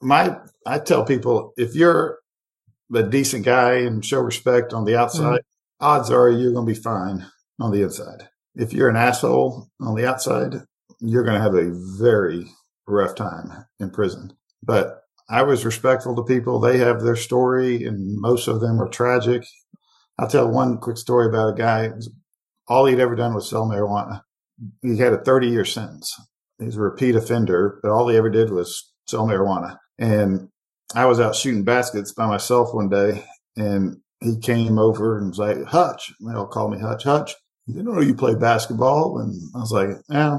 I tell people, if you're a decent guy and show respect on the outside, odds are you're going to be fine on the inside. If you're an asshole on the outside, you're going to have a very rough time in prison. But I was respectful to people. They have their story, and most of them are tragic. I'll tell one quick story about a guy. All he'd ever done was sell marijuana. He had a 30-year sentence. He's a repeat offender, but all he ever did was sell marijuana. And I was out shooting baskets by myself one day, and he came over and was like, Hutch. And they all call me Hutch. Hutch, you know you play basketball? And I was like, yeah,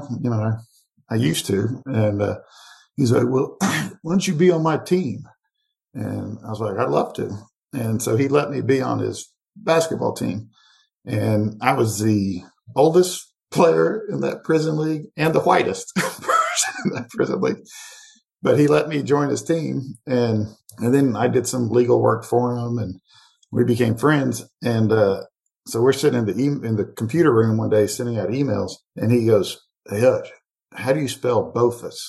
I used to. And he's like, well, why don't you be on my team? And I was like, I'd love to. And so he let me be on his basketball team. And I was the oldest player in that prison league and the whitest person in that prison league. But he let me join his team. And then I did some legal work for him and we became friends. And so we're sitting in the computer room one day sending out emails. And he goes, hey, Hutch, how do you spell Bofus?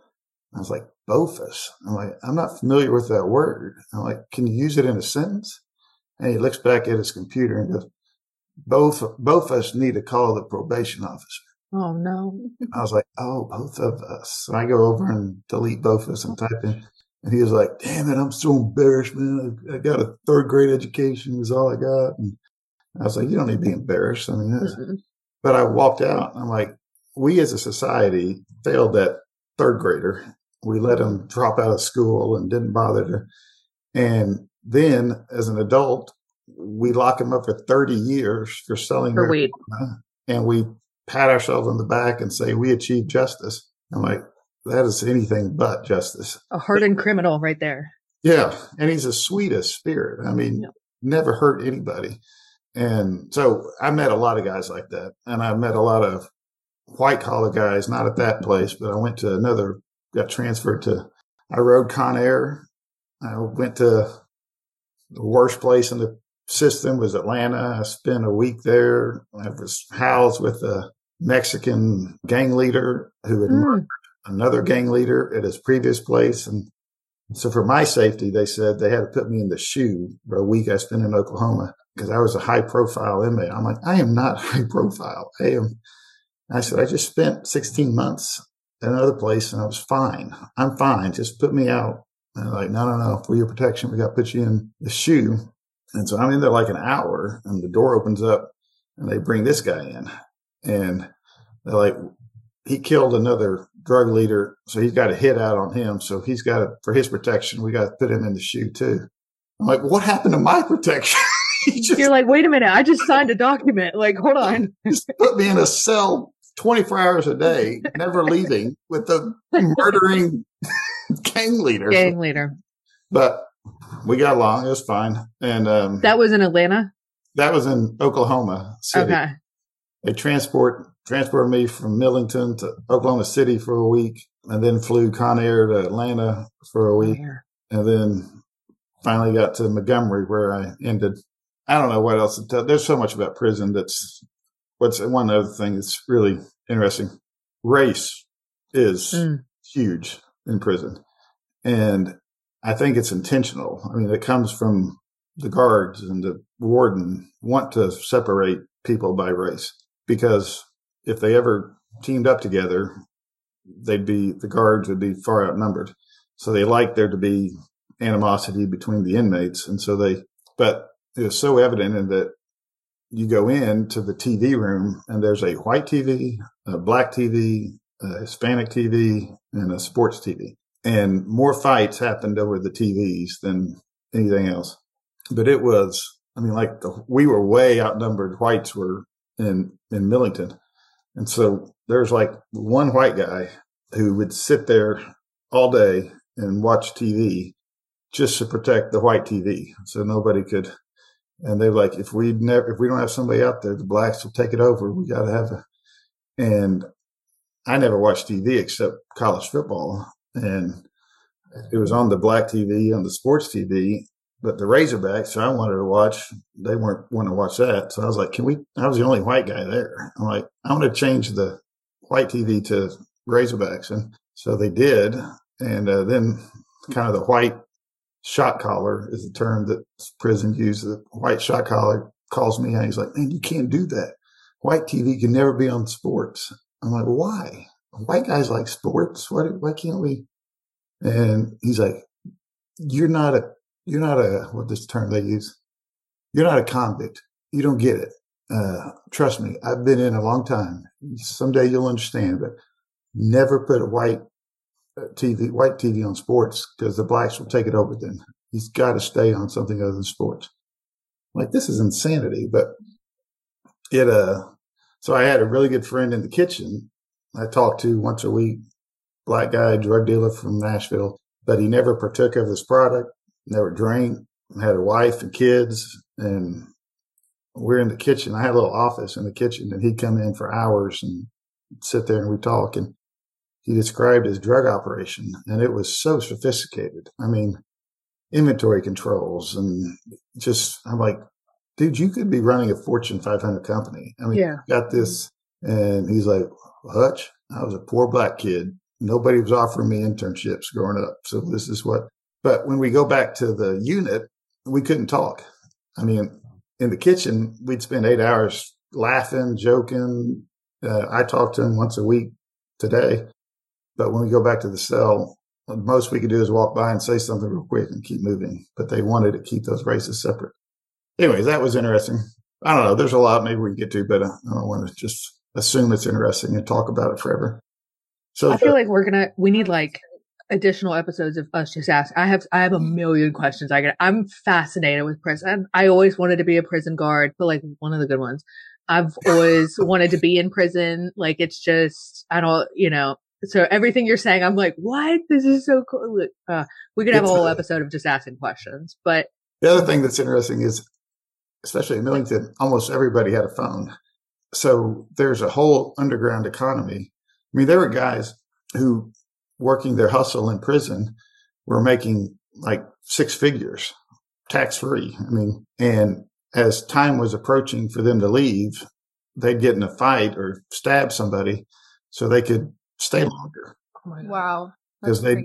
I was like, Bofus? I'm like, I'm not familiar with that word. I'm like, can you use it in a sentence? And he looks back at his computer and goes, both of us need to call the probation officer. Oh, no. I was like, oh, both of us. So I go over and delete both of us and type in. And he was like, damn it, I'm so embarrassed, man. I got a third grade education is all I got. And I was like, you don't need to be embarrassed. I mean, but I walked out. I'm like, we as a society failed that third grader. We let him drop out of school and didn't bother to. And then as an adult, we lock him up for 30 years for selling For weed. marijuana. And we pat ourselves on the back and say, we achieved justice. I'm like, that is anything but justice. A hardened criminal right there. Yeah. And he's the sweetest spirit. I mean, never hurt anybody. And so I met a lot of guys like that. And I met a lot of white collar guys, not at that place, but I went to another, got transferred to, I rode Con Air. I went to the worst place in the system was Atlanta. I spent a week there. I was housed with a Mexican gang leader who had murdered another gang leader at his previous place. And so for my safety, they said they had to put me in the shoe for a week I spent in Oklahoma because I was a high profile inmate. I'm like, I am not high profile. I said, I just spent 16 months at another place and I was fine. I'm fine. Just put me out. And they're like, no. For your protection, we got to put you in the shoe. And so I'm in there like an hour and the door opens up and they bring this guy in. And they're like, he killed another drug leader. So he's got a hit out on him. So he's got to, for his protection, we got to put him in the shoe too. I'm like, what happened to my protection? You're like, wait a minute. I just signed a document. Like, hold on. Just put me in a cell 24 hours a day, never leaving with the murdering gang leader. But we got along. It was fine. And that was in Atlanta? That was in Oklahoma City. Okay. They transported me from Millington to Oklahoma City for a week and then flew Con Air to Atlanta for a week. And then finally got to Montgomery where I ended. I don't know what else to tell. There's so much about prison what's one other thing that's really interesting. Race is huge in prison. And I think it's intentional. I mean, it comes from the guards and the warden want to separate people by race because if they ever teamed up together, the guards would be far outnumbered. So they like there to be animosity between the inmates. And so but it was so evident in that you go into the TV room and there's a white TV, a black TV, a Hispanic TV, and a sports TV. And more fights happened over the TVs than anything else. But it was, I mean, like we were way outnumbered. Whites were in Millington. And so there's like one white guy who would sit there all day and watch TV just to protect the white TV. So nobody could. And they're like, if we don't have somebody out there, the blacks will take it over. We got to have and I never watched TV except college football. And it was on the black TV, on the sports TV, but the Razorbacks, so I wanted to watch, they weren't wanting to watch that. So I was like, I was the only white guy there. I'm like, I want to change the white TV to Razorbacks. And so they did. And then kind of the white shot caller is the term that prison uses. The white shot caller calls me and he's like, man, you can't do that. White TV can never be on sports. I'm like, why? White guys like sports. Why can't we? And he's like, you're not a, what this term they use? You're not a convict. You don't get it. Trust me. I've been in a long time. Someday you'll understand, but never put a white TV on sports because the blacks will take it over then. He's got to stay on something other than sports. Like, this is insanity, but so I had a really good friend in the kitchen I talked to once a week, black guy, drug dealer from Nashville, but he never partook of this product, never drank, had a wife and kids. And we're in the kitchen. I had a little office in the kitchen and he'd come in for hours and sit there and we'd talk. And he described his drug operation and it was so sophisticated. I mean, inventory controls and just, I'm like, dude, you could be running a Fortune 500 company. I mean, got this. And he's like, Hutch, I was a poor black kid. Nobody was offering me internships growing up. So this is but when we go back to the unit, we couldn't talk. I mean, in the kitchen, we'd spend 8 hours laughing, joking. I talk to him once a week today. But when we go back to the cell, the most we could do is walk by and say something real quick and keep moving. But they wanted to keep those races separate. Anyways, that was interesting. I don't know. There's a lot maybe we can get to, but I don't want to just assume it's interesting and talk about it forever. So I feel like we need like additional episodes of us just ask. I have a million questions. I'm fascinated with prison. I always wanted to be a prison guard, but like one of the good ones. I've always wanted to be in prison. Like it's just, I don't, so everything you're saying, I'm like, what? This is so cool. We could have a whole episode of just asking questions, but the other thing that's interesting is, especially in Millington, almost everybody had a phone. So there's a whole underground economy. I mean, there were guys who working their hustle in prison were making like 6 figures tax free. I mean, and as time was approaching for them to leave, they'd get in a fight or stab somebody so they could stay longer. oh my God. Wow. Because they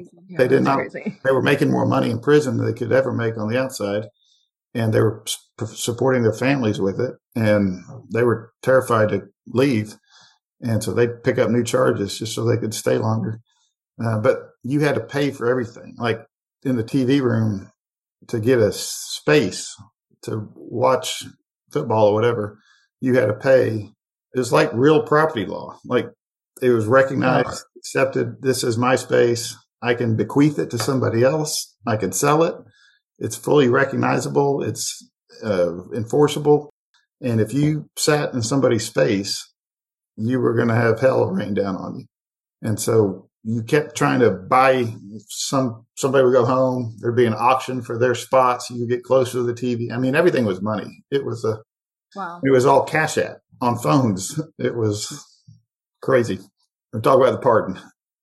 were making more money in prison than they could ever make on the outside. And they were supporting their families with it. And they were terrified to leave. And so they'd pick up new charges just so they could stay longer. But you had to pay for everything. Like in the TV room, to get a space to watch football or whatever, you had to pay. It was like real property law. Like it was recognized, accepted. This is my space. I can bequeath it to somebody else. I can sell it. It's fully recognizable. It's enforceable. And if you sat in somebody's space, you were going to have hell rain down on you. And so you kept trying to buy somebody would go home. There'd be an auction for their spots. You get closer to the TV. I mean, everything was money. It was it was all Cash App on phones. It was crazy. We'll talk about the pardon.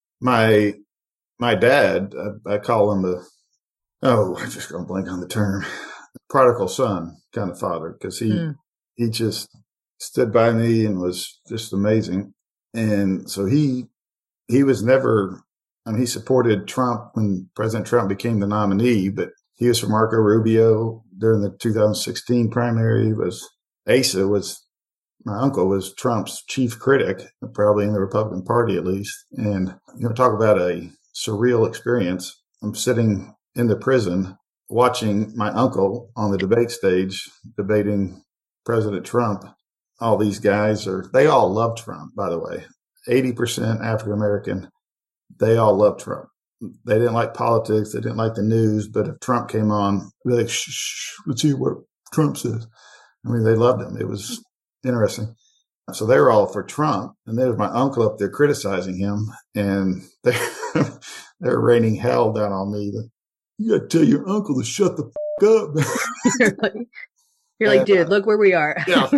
My dad, I call him I'm just going to blank on the term, prodigal son kind of father, because he just stood by me and was just amazing. And so he was never, he supported Trump when President Trump became the nominee, but he was for Marco Rubio during the 2016 primary. My uncle was Trump's chief critic, probably in the Republican Party at least. And talk about a surreal experience. I'm sitting in the prison watching my uncle on the debate stage debating President Trump. All these guys they all love Trump, by the way. 80% African American. They all love Trump. They didn't like politics. They didn't like the news. But if Trump came on, they'd be like, shh, let's hear what Trump says. I mean, they loved him. It was interesting. So they were all for Trump. And there was my uncle up there criticizing him. And they're raining hell down on me. You got to tell your uncle to shut the up. You're like, dude, look where we are. Yeah.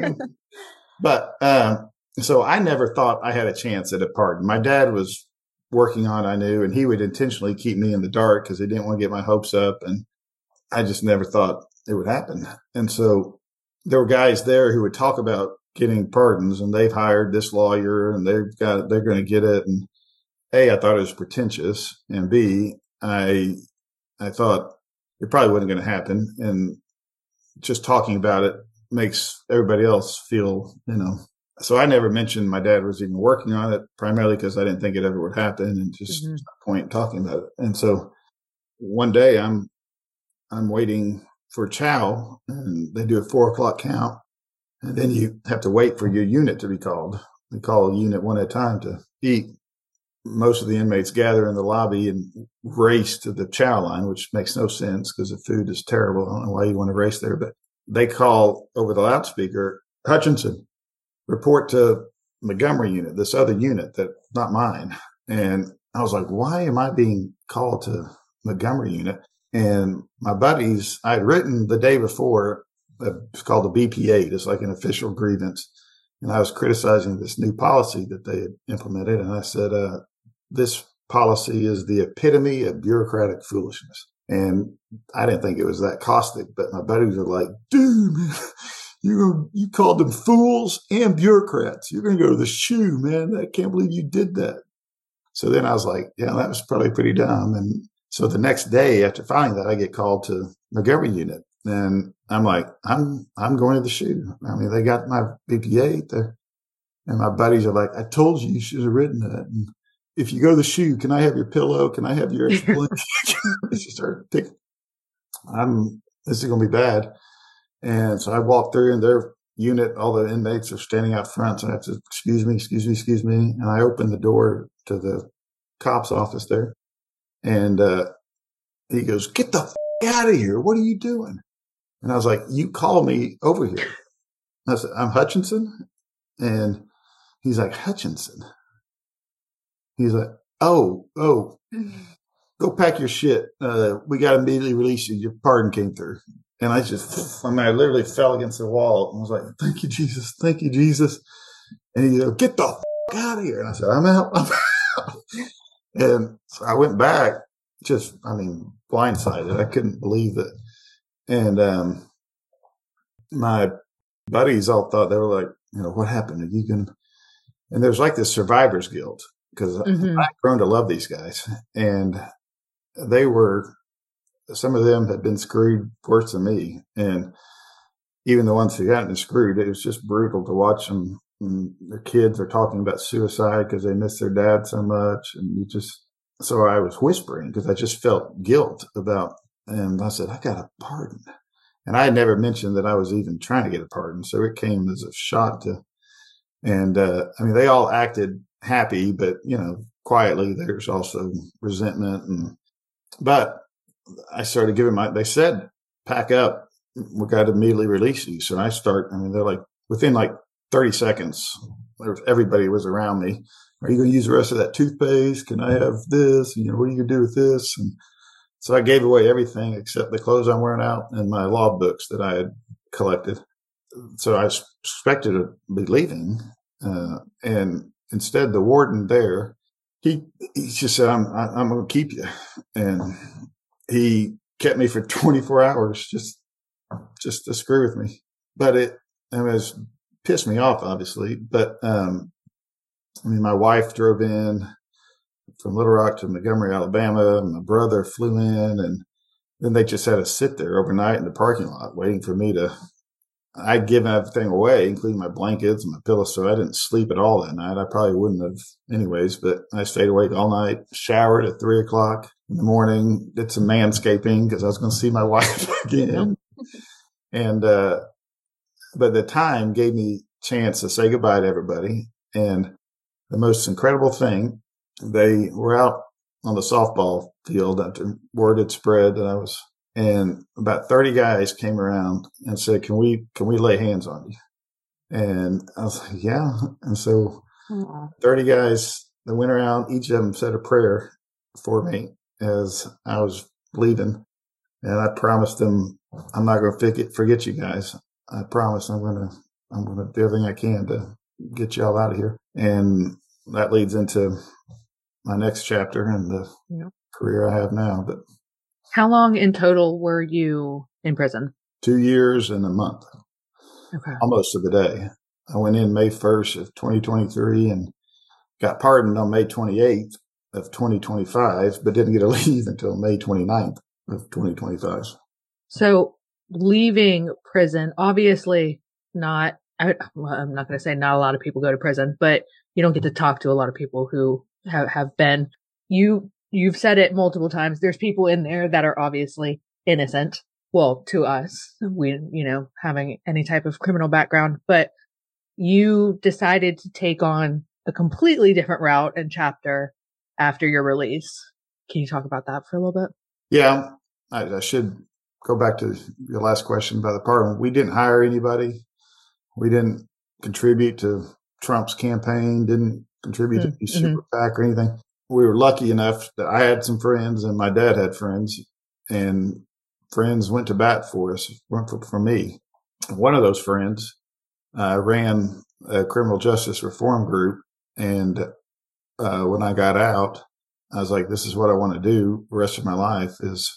But so I never thought I had a chance at a pardon. My dad was working on, I knew, and he would intentionally keep me in the dark because he didn't want to get my hopes up. And I just never thought it would happen. And so there were guys there who would talk about getting pardons, and they've hired this lawyer and they're going to get it. And A, I thought it was pretentious. And B, I thought it probably wasn't going to happen. And just talking about it makes everybody else feel, So I never mentioned my dad was even working on it, primarily because I didn't think it ever would happen, and just no point in talking about it. And so one day I'm waiting for chow, and they do a 4:00 count, and then you have to wait for your unit to be called. They call a unit one at a time to eat. Most of the inmates gather in the lobby and race to the chow line, which makes no sense because the food is terrible. I don't know why you want to race there, but they call over the loudspeaker, Hutchinson, report to Montgomery unit, this other unit that's not mine. And I was like, why am I being called to Montgomery unit? And my buddies, I had written the day before, it's called the BP-8. It's like an official grievance. And I was criticizing this new policy that they had implemented. And I said, this policy is the epitome of bureaucratic foolishness. And I didn't think it was that caustic, but my buddies were like, dude, man, you called them fools and bureaucrats. You're going to go to the shoe, man. I can't believe you did that. So then I was like, yeah, that was probably pretty dumb. And so the next day after finding that, I get called to Montgomery unit. And I'm like, I'm going to the shoe. I mean, they got my BB-8 and my buddies are like, I told you should have written that. And if you go to the shoe, can I have your pillow? Can I have your extra blanket? She started picking. This is going to be bad. And so I walked through and their unit, all the inmates are standing out front. So I have to, excuse me. And I opened the door to the cop's office there. And he goes, get the out of here. What are you doing? And I was like, you called me over here. I said, I'm Hutchinson. And he's like, Hutchinson. He's like, oh, go pack your shit. We got to immediately release you. Your pardon came through. And I literally fell against the wall and was like, thank you, Jesus. Thank you, Jesus. And he goes, get the out of here. And I said, I'm out. And so I went back, blindsided. I couldn't believe it. And my buddies all thought, they were like, what happened? Are you going to? And there's like this survivor's guilt because I've grown to love these guys. And some of them had been screwed worse than me. And even the ones who hadn't been screwed, it was just brutal to watch them. And their kids are talking about suicide because they miss their dad so much. And so I was whispering because I just felt guilt and I said, I got a pardon. And I had never mentioned that I was even trying to get a pardon. So it came as a shock they all acted happy, but, quietly there's also resentment. But I started they said, pack up. We got to immediately release you. So they're like, within like 30 seconds, everybody was around me. Are you going to use the rest of that toothpaste? Can I have this? What are you going to do with this? And so I gave away everything except the clothes I'm wearing out and my law books that I had collected. So I expected to be leaving. And instead, the warden there, he just said, I'm going to keep you. And he kept me for 24 hours just to screw with me. But it pissed me off, obviously. But my wife drove in from Little Rock to Montgomery, Alabama. And my brother flew in, and then they just had to sit there overnight in the parking lot waiting for me to. I'd given everything away, including my blankets and my pillows, so I didn't sleep at all that night. I probably wouldn't have anyways, but I stayed awake all night, showered at 3:00 in the morning, did some manscaping because I was going to see my wife again. And, but the time gave me a chance to say goodbye to everybody. And the most incredible thing, they were out on the softball field after word had spread that and about 30 guys came around and said, can we lay hands on you? And I was like, yeah. And so 30 guys that went around, each of them said a prayer for me as I was leaving. And I promised them, I'm not going to forget you guys. I promise I'm going to do everything I can to get you all out of here. And that leads into my next chapter and the career I have now. But how long in total were you in prison? 2 years and a month. Okay. Almost to the day. I went in May 1st of 2023 and got pardoned on May 28th of 2025, but didn't get to leave until May 29th of 2025. So leaving prison, obviously I'm not going to say not a lot of people go to prison, but you don't get to talk to a lot of people who have been. You've said it multiple times. There's people in there that are obviously innocent. Well, to us, having any type of criminal background, but you decided to take on a completely different route and chapter after your release. Can you talk about that for a little bit? Yeah, I should go back to your last question about the pardon. We didn't hire anybody. We didn't contribute to Trump's campaign, didn't contribute to the super PAC or anything. We were lucky enough that I had some friends and my dad had friends, and friends went to bat for us, for me. One of those friends ran a criminal justice reform group. And when I got out, I was like, this is what I want to do the rest of my life is,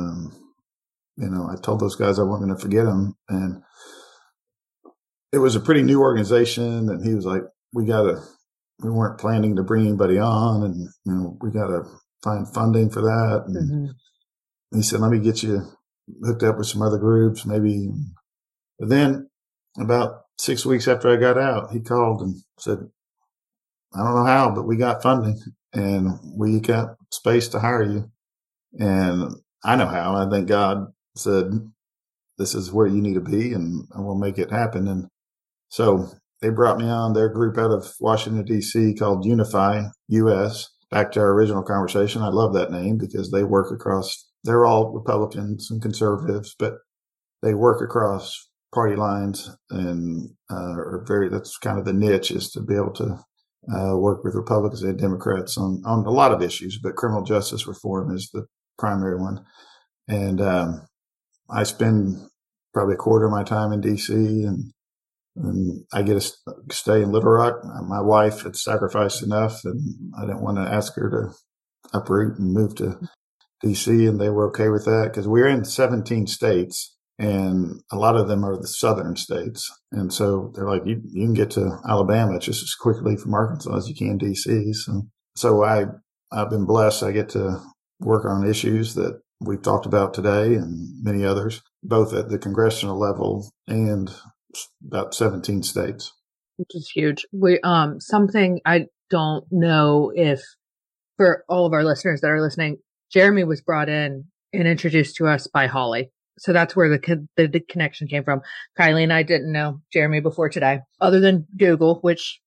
I told those guys I wasn't going to forget them. And it was a pretty new organization. And he was like, we weren't planning to bring anybody on, and we got to find funding for that. And he said, let me get you hooked up with some other groups, maybe. But then about 6 weeks after I got out, he called and said, I don't know how, but we got funding and we got space to hire you. And I know how. I think God said, this is where you need to be, and I will make it happen. And so they brought me on their group out of Washington, D.C. called Unify US. Back to our original conversation, I love that name because they work across, they're all Republicans and conservatives, but they work across party lines and that's kind of the niche, is to be able to work with Republicans and Democrats on a lot of issues, but criminal justice reform is the primary one. And I spend probably a quarter of my time in D.C. and I get to stay in Little Rock. My wife had sacrificed enough, and I didn't want to ask her to uproot and move to D.C., and they were okay with that because we're in 17 states, and a lot of them are the southern states. And so they're like, you can get to Alabama just as quickly from Arkansas as you can D.C. So I've been blessed. I get to work on issues that we've talked about today and many others, both at the congressional level and about 17 states. Which is huge. Something I don't know if for all of our listeners that are listening, Jeremy was brought in and introduced to us by Holly. So that's where the connection came from. Kylie and I didn't know Jeremy before today, other than Google,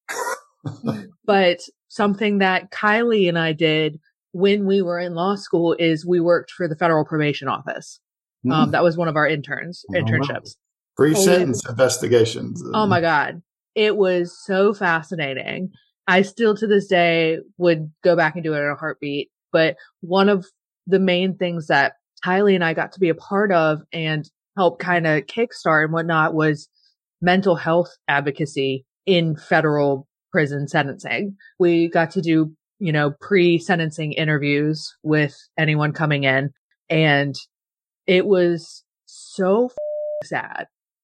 but something that Kylie and I did when we were in law school is we worked for the Federal Probation Office. That was one of our internships. Pre-sentence investigations. Oh my God. It was so fascinating. I still to this day would go back and do it in a heartbeat. But one of the main things that Kylie and I got to be a part of and help kind of kickstart and whatnot was mental health advocacy in federal prison sentencing. We got to do, pre-sentencing interviews with anyone coming in, and it was so sad.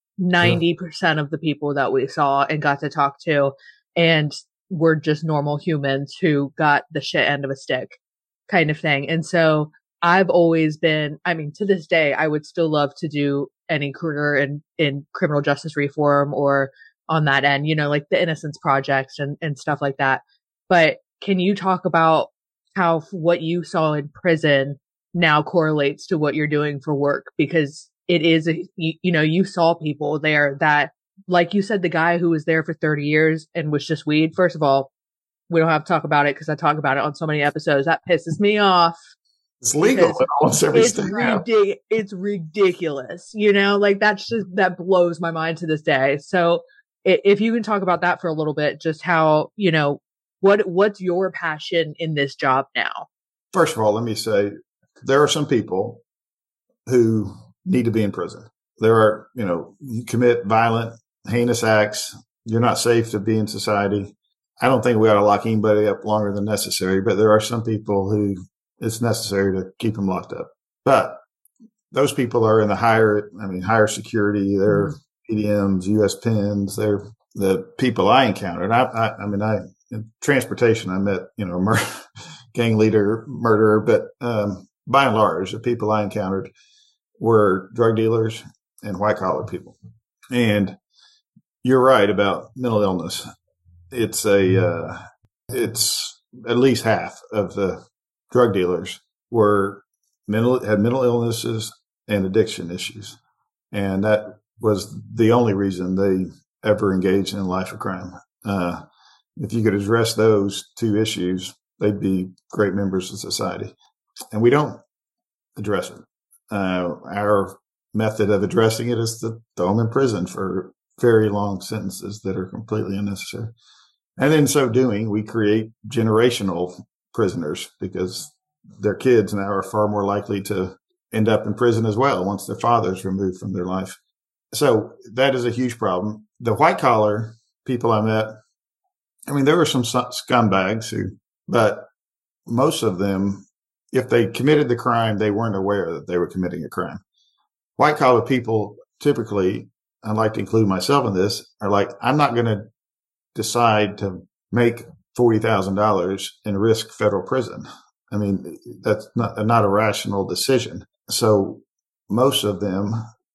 90% of the people that we saw and got to talk to and were just normal humans who got the shit end of a stick kind of thing. And so I've always been, to this day, I would still love to do any career in criminal justice reform or on that end, like the Innocence Projects and stuff like that. But can you talk about how what you saw in prison now correlates to what you're doing for work? Because it is, you saw people there that, like you said, the guy who was there for 30 years and was just weed. First of all, we don't have to talk about it because I talk about it on so many episodes. That pisses me off. It's legal in almost every state. It's ridiculous. That blows my mind to this day. So if you can talk about that for a little bit, just how, what's your passion in this job now? First of all, let me say there are some people who need to be in prison. There are, you commit violent, heinous acts. You're not safe to be in society. I don't think we ought to lock anybody up longer than necessary, but there are some people who it's necessary to keep them locked up. But those people are in the higher security. They're PDMs, U.S. Pens. They're the people I encountered. In transportation, I met, gang leader, murderer, but by and large, the people I encountered were drug dealers and white collar people. And you're right about mental illness. It's at least half of the drug dealers had mental illnesses and addiction issues. And that was the only reason they ever engaged in a life of crime. If you could address those two issues, they'd be great members of society. And we don't address it. Our method of addressing it is to throw them in prison for very long sentences that are completely unnecessary. And in so doing, we create generational prisoners because their kids now are far more likely to end up in prison as well once their father's removed from their life. So that is a huge problem. The white collar people I met, there were some scumbags but most of them, if they committed the crime, they weren't aware that they were committing a crime. White collar people typically, I like to include myself in this, are like, I'm not going to decide to make $40,000 and risk federal prison. That's not a rational decision. So most of them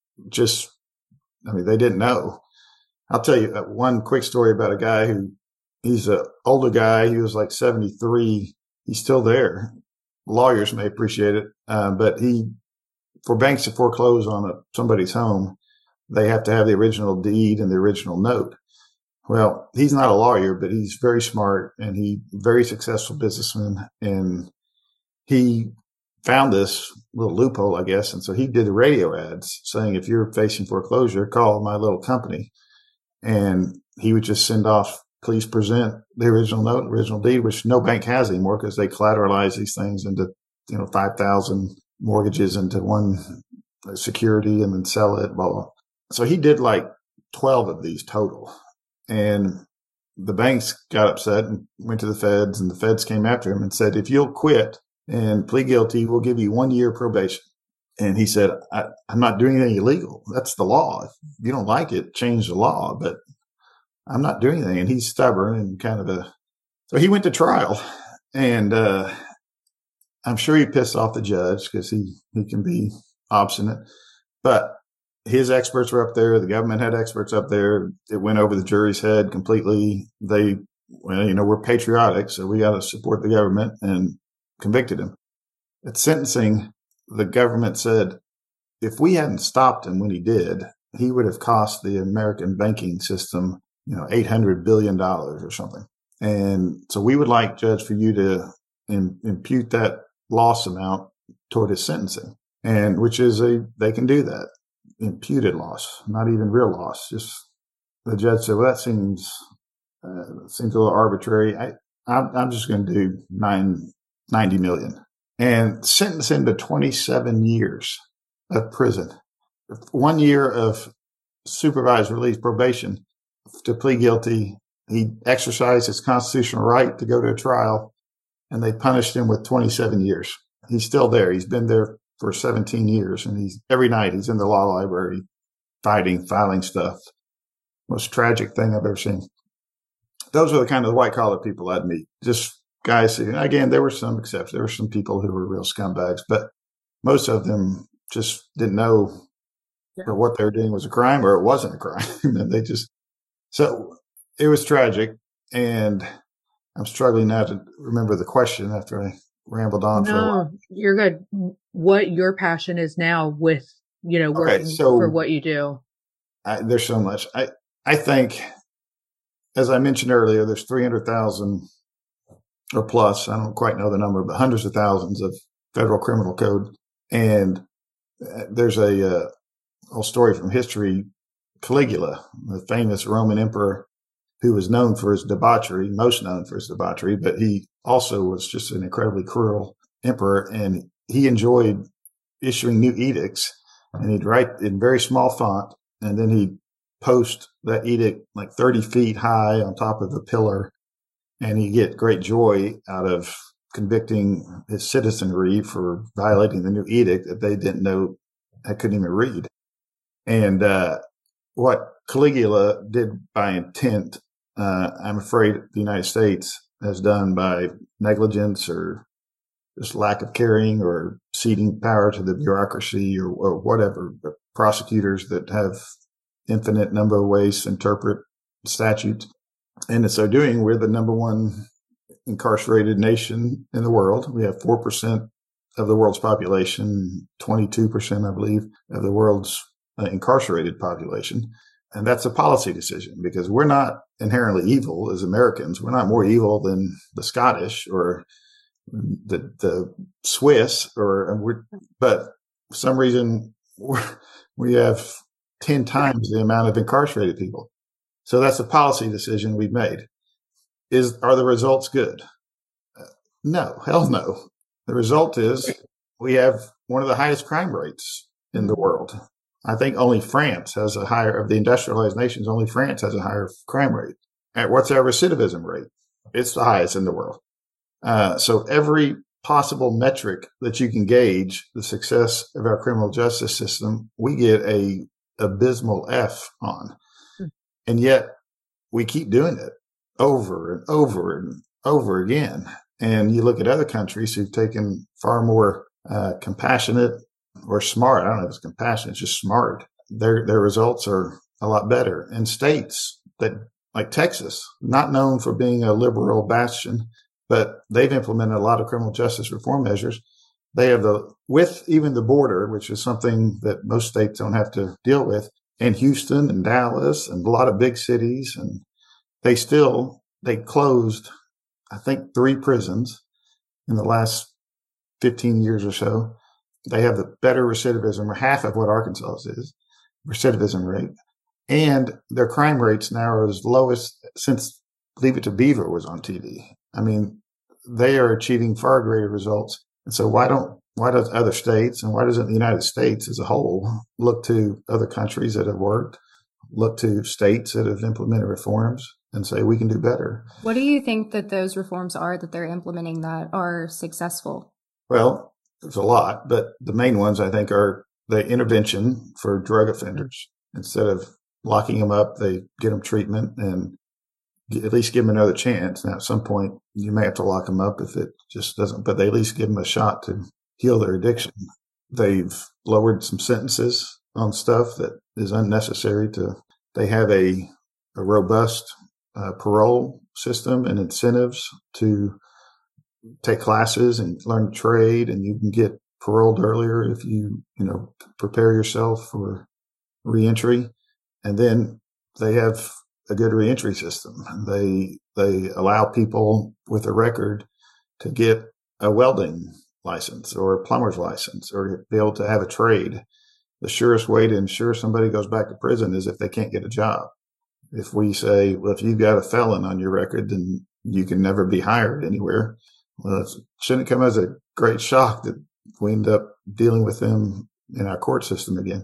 they didn't know. I'll tell you one quick story about a guy he's an older guy. He was like 73. He's still there. Lawyers may appreciate it. But for banks to foreclose on somebody's home, they have to have the original deed and the original note. Well, he's not a lawyer, but he's very smart and very successful businessman. And he found this little loophole, I guess. And so he did the radio ads saying, if you're facing foreclosure, call my little company. And he would just send off, please present the original note, original deed, which no bank has anymore because they collateralize these things into, 5,000 mortgages into one security and then sell it, blah, blah. So he did like 12 of these total. And the banks got upset and went to the feds, and the feds came after him and said, if you'll quit and plead guilty, we'll give you 1 year probation. And he said, I'm not doing anything illegal. That's the law. If you don't like it, change the law, but I'm not doing anything. And he's stubborn and so he went to trial, and I'm sure he pissed off the judge because he can be obstinate, but his experts were up there. The government had experts up there. It went over the jury's head completely. We're patriotic, so we got to support the government, and convicted him. At sentencing, the government said, if we hadn't stopped him when he did, he would have cost the American banking system, $800 billion or something. And so we would like, Judge, for you to impute that loss amount toward his sentencing, and which is they can do that. Imputed loss, not even real loss. Just the judge said, well, that seems a little arbitrary. I'm just going to do $90 million and sentence him to 27 years of prison, 1 year of supervised release probation to plead guilty. He exercised his constitutional right to go to a trial, and they punished him with 27 years. He's still there. He's been there for 17 years, and every night he's in the law library filing stuff. Most tragic thing I've ever seen. Those are the kind of white collar people I'd meet. Just guys who, again, there were some exceptions. There were some people who were real scumbags, but most of them just didn't know that what they were doing was a crime or it wasn't a crime. And so it was tragic. And I'm struggling now to remember the question after I rambled on for a while. You're good. What your passion is now with, working for what you do. There's so much. I think, as I mentioned earlier, there's 300,000 or plus, I don't quite know the number, but hundreds of thousands of federal criminal code. And there's a whole story from history. Caligula, the famous Roman emperor, who was known for his debauchery, most known for his debauchery, but he also was just an incredibly cruel emperor. And he enjoyed issuing new edicts, and he'd write in very small font, and then he'd post that edict like 30 feet high on top of a pillar. And he'd get great joy out of convicting his citizenry for violating the new edict that they didn't know, I couldn't even read. And what Caligula did by intent, I'm afraid the United States has done by negligence or just lack of caring or ceding power to the bureaucracy or whatever, the prosecutors that have infinite number of ways to interpret statutes. And in so doing, we're the number one incarcerated nation in the world. We have 4% of the world's population, 22%, I believe, of the world's incarcerated population. And that's a policy decision because we're not inherently evil as Americans. We're not more evil than the Scottish or the Swiss, but for some reason we have 10 times the amount of incarcerated people. So that's a policy decision we've made. Are the results good? No, hell no. The result is we have one of the highest crime rates in the world. I think only France has of the industrialized nations, only France has a higher crime rate. And what's our recidivism rate? It's the highest in the world. So every possible metric that you can gauge the success of our criminal justice system, we get a abysmal F on. And yet we keep doing it over and over and over again. And you look at other countries who've taken far more compassionate, or smart. I don't know if it's compassionate, it's just smart. Their results are a lot better. And states that, like Texas, not known for being a liberal bastion, but they've implemented a lot of criminal justice reform measures. They have with even the border, which is something that most states don't have to deal with, and Houston and Dallas and a lot of big cities. And they closed, I think, 3 prisons in the last 15 years or so. They have the better recidivism, or half of what Arkansas is, recidivism rate. And their crime rates now are as lowest since Leave It to Beaver was on TV. I mean, they are achieving far greater results. And so why does other states, and why doesn't the United States as a whole look to other countries that have worked, look to states that have implemented reforms and say we can do better? What do you think that those reforms are that they're implementing that are successful? Well, there's a lot, but the main ones I think are the intervention for drug offenders. Instead of locking them up, they get them treatment and at least give them another chance. Now, at some point, you may have to lock them up if it just doesn't, but they at least give them a shot to heal their addiction. They've lowered some sentences on stuff that is unnecessary. They have a robust parole system and incentives to take classes and learn trade, and you can get paroled earlier if you prepare yourself for reentry. And then they have a good reentry system. They allow people with a record to get a welding license or a plumber's license or be able to have a trade. The surest way to ensure somebody goes back to prison is if they can't get a job. If we say, well, if you've got a felon on your record, then you can never be hired anywhere. Well, it shouldn't come as a great shock that we end up dealing with them in our court system again.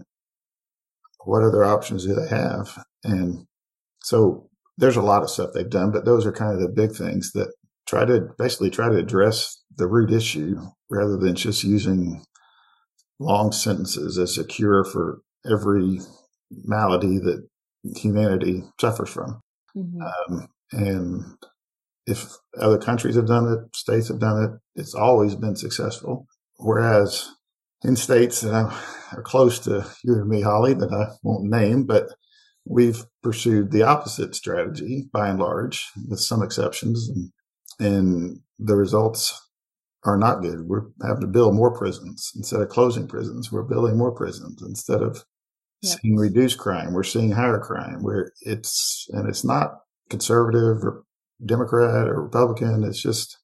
What other options do they have? And so there's a lot of stuff they've done, but those are kind of the big things that try to address the root issue rather than just using long sentences as a cure for every malady that humanity suffers from. Mm-hmm. And if other countries have done it, states have done it, it's always been successful. Whereas in states that are close to you and me, Holly, that I won't name, but we've pursued the opposite strategy by and large, with some exceptions, and the results are not good. We're having to build more prisons instead of closing prisons. We're building more prisons instead of seeing reduced crime. We're seeing higher crime. It's not conservative or Democrat or Republican. It's just,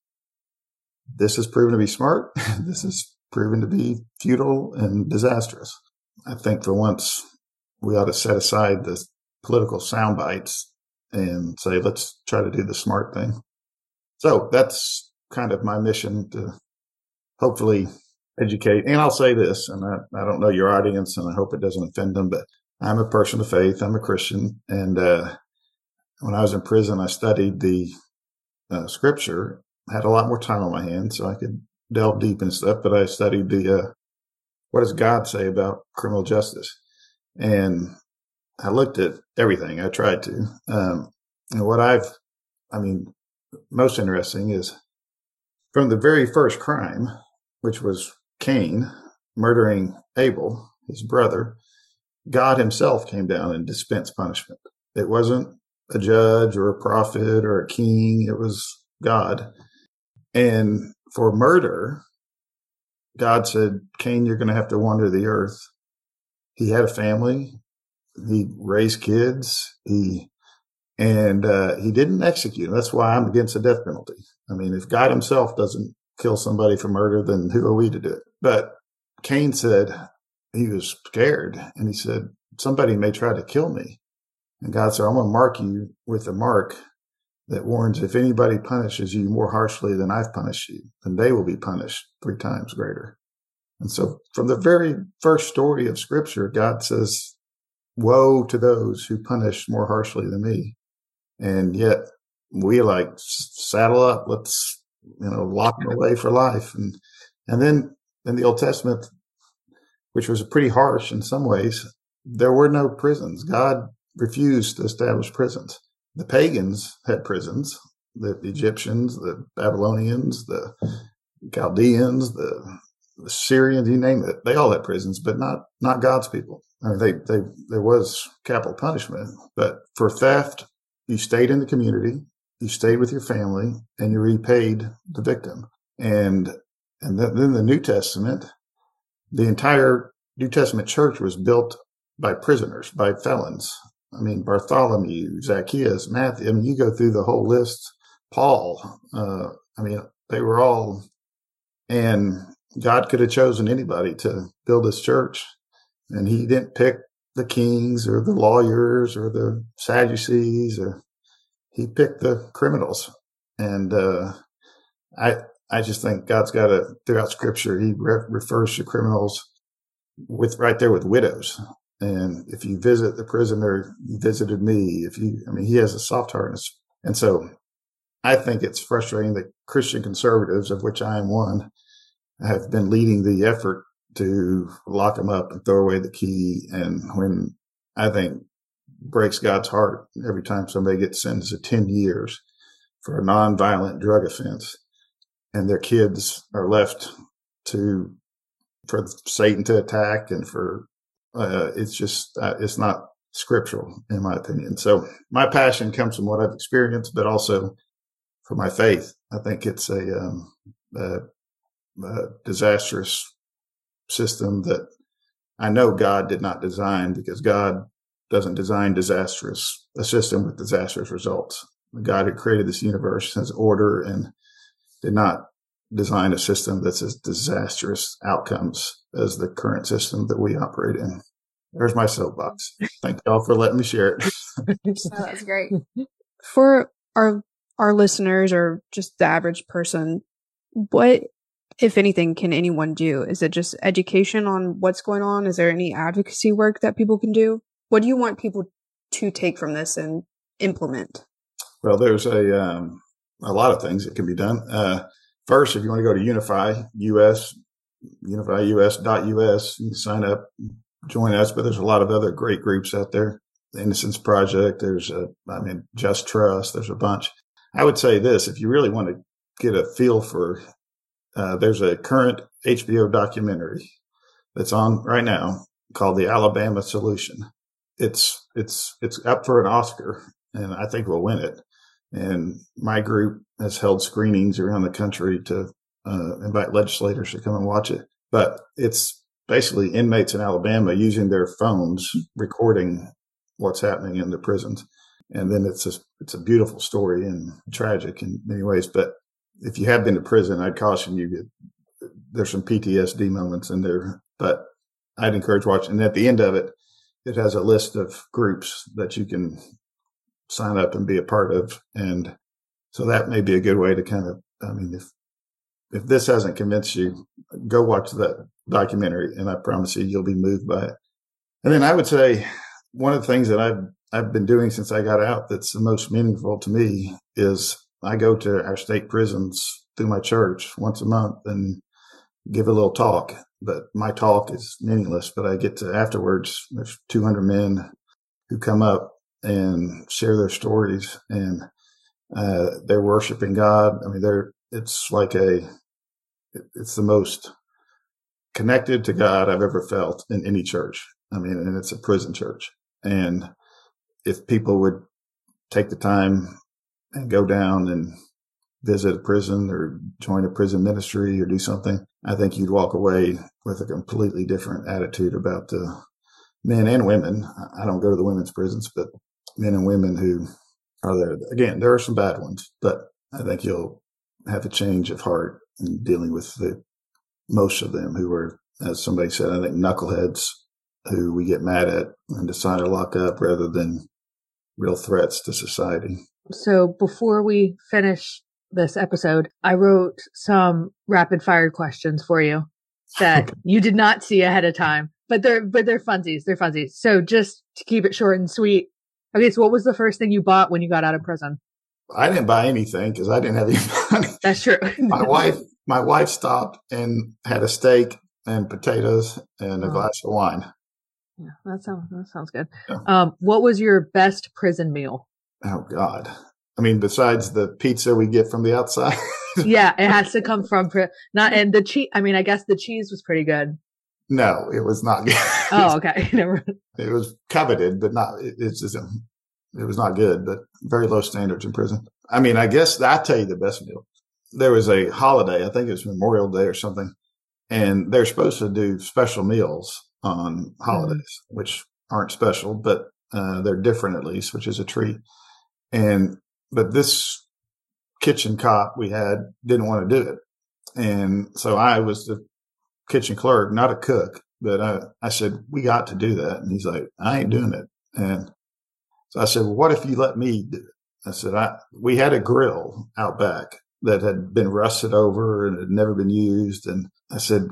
this is proven to be smart. This is proven to be futile and disastrous. I think for once we ought to set aside the political sound bites and say, let's try to do the smart thing. So that's kind of my mission, to hopefully educate. And I'll say this, and I don't know your audience, and I hope it doesn't offend them, but I'm a person of faith. I'm a Christian. And when I was in prison, I studied the scripture. I had a lot more time on my hands, so I could delve deep in stuff, but I studied what does God say about criminal justice? And I looked at everything. I tried to. And most interesting is from the very first crime, which was Cain murdering Abel, his brother, God himself came down and dispensed punishment. It wasn't a judge or a prophet or a king. It was God. And for murder, God said, Cain, you're going to have to wander the earth. He had a family. He raised kids. He didn't execute. That's why I'm against the death penalty. I mean, if God himself doesn't kill somebody for murder, then who are we to do it? But Cain said he was scared, and he said, somebody may try to kill me. And God said, I'm going to mark you with a mark that warns, if anybody punishes you more harshly than I've punished you, then they will be punished 3 times greater. And so from the very first story of Scripture, God says, woe to those who punish more harshly than me. And yet we saddle up, let's, lock them away for life. And then in the Old Testament, which was pretty harsh in some ways, there were no prisons. God refused to establish prisons. The pagans had prisons, the Egyptians, the Babylonians, the Chaldeans, the the Syrians, you name it. They all had prisons, but not God's people. I mean, there was capital punishment, but for theft, you stayed in the community, you stayed with your family, and you repaid the victim. And then the New Testament, the entire New Testament church was built by prisoners, by felons. I mean, Bartholomew, Zacchaeus, Matthew. I mean, you go through the whole list. Paul. I mean, they were all, and God could have chosen anybody to build his church, and he didn't pick the kings or the lawyers or the Sadducees, or he picked the criminals. And I just think God's got throughout Scripture, he refers to criminals right there with widows. And if you visit the prisoner, you visited me. He has a soft heartness. And so I think it's frustrating that Christian conservatives, of which I am one, have been leading the effort to lock them up and throw away the key. And when I think breaks God's heart every time somebody gets sentenced to 10 years for a nonviolent drug offense, and their kids are left for Satan to attack, and for it's just it's not scriptural in my opinion. So my passion comes from what I've experienced, but also for my faith. I think it's a disastrous system that I know God did not design, because God doesn't design a system with disastrous results. The God who created this universe has order and did not design a system that's as disastrous outcomes as the current system that we operate in. There's my soapbox. Thank y'all for letting me share it. Oh, that's great. For our listeners, or just the average person, what, if anything, can anyone do? Is it just education on what's going on? Is there any advocacy work that people can do? What do you want people to take from this and implement? Well, there's a lot of things that can be done. First, if you want to go to unifyus.us, you can sign up, join us. But there's a lot of other great groups out there. The Innocence Project. There's Just Trust. There's a bunch. I would say this: if you really want to get a feel for, there's a current HBO documentary that's on right now called The Alabama Solution. It's up for an Oscar, and I think we'll win it. And my group has held screenings around the country to invite legislators to come and watch it. But it's basically inmates in Alabama using their phones, recording what's happening in the prisons. And then it's a beautiful story and tragic in many ways. But if you have been to prison, I'd caution you, there's some PTSD moments in there. But I'd encourage watching. And at the end of it, it has a list of groups that you can sign up and be a part of. And so that may be a good way to kind of, if this hasn't convinced you, go watch that documentary, and I promise you'll be moved by it. And then I would say one of the things that I've been doing since I got out that's the most meaningful to me is I go to our state prisons through my church once a month and give a little talk. But my talk is meaningless, but I get to afterwards, there's 200 men who come up and share their stories, and they're worshiping God. It's the most connected to God I've ever felt in any church. And it's a prison church. And if people would take the time and go down and visit a prison or join a prison ministry or do something, I think you'd walk away with a completely different attitude about the men and women. I don't go to the women's prisons, but men and women who are there. Again, there are some bad ones, but I think you'll have a change of heart in dealing with most of them who are, as somebody said, I think knuckleheads who we get mad at and decide to lock up rather than real threats to society. So before we finish this episode, I wrote some rapid fire questions for you that you did not see ahead of time, but they're funsies. They're funsies. So just to keep it short and sweet. Okay. So what was the first thing you bought when you got out of prison? I didn't buy anything because I didn't have any money. That's true. My wife stopped and had a steak and potatoes and a glass of wine. Yeah, that sounds good. Yeah. What was your best prison meal? Oh God. Besides the pizza we get from the outside. Yeah, it has to come from not and the cheese. I mean, I guess the cheese was pretty good. No, it was not good. Oh, okay. Never. It was coveted, but not. It's just, it was not good. But very low standards in prison. I mean, I guess I'll tell you the best meal. There was a holiday. I think it was Memorial Day or something, and they're supposed to do special meals on holidays, which aren't special, but they're different at least, which is a treat. But this kitchen cop we had didn't want to do it. And so I was the kitchen clerk, not a cook, but I said, we got to do that. And he's like, I ain't doing it. And so I said, well, what if you let me do it? I said, we had a grill out back that had been rusted over and had never been used. And I said,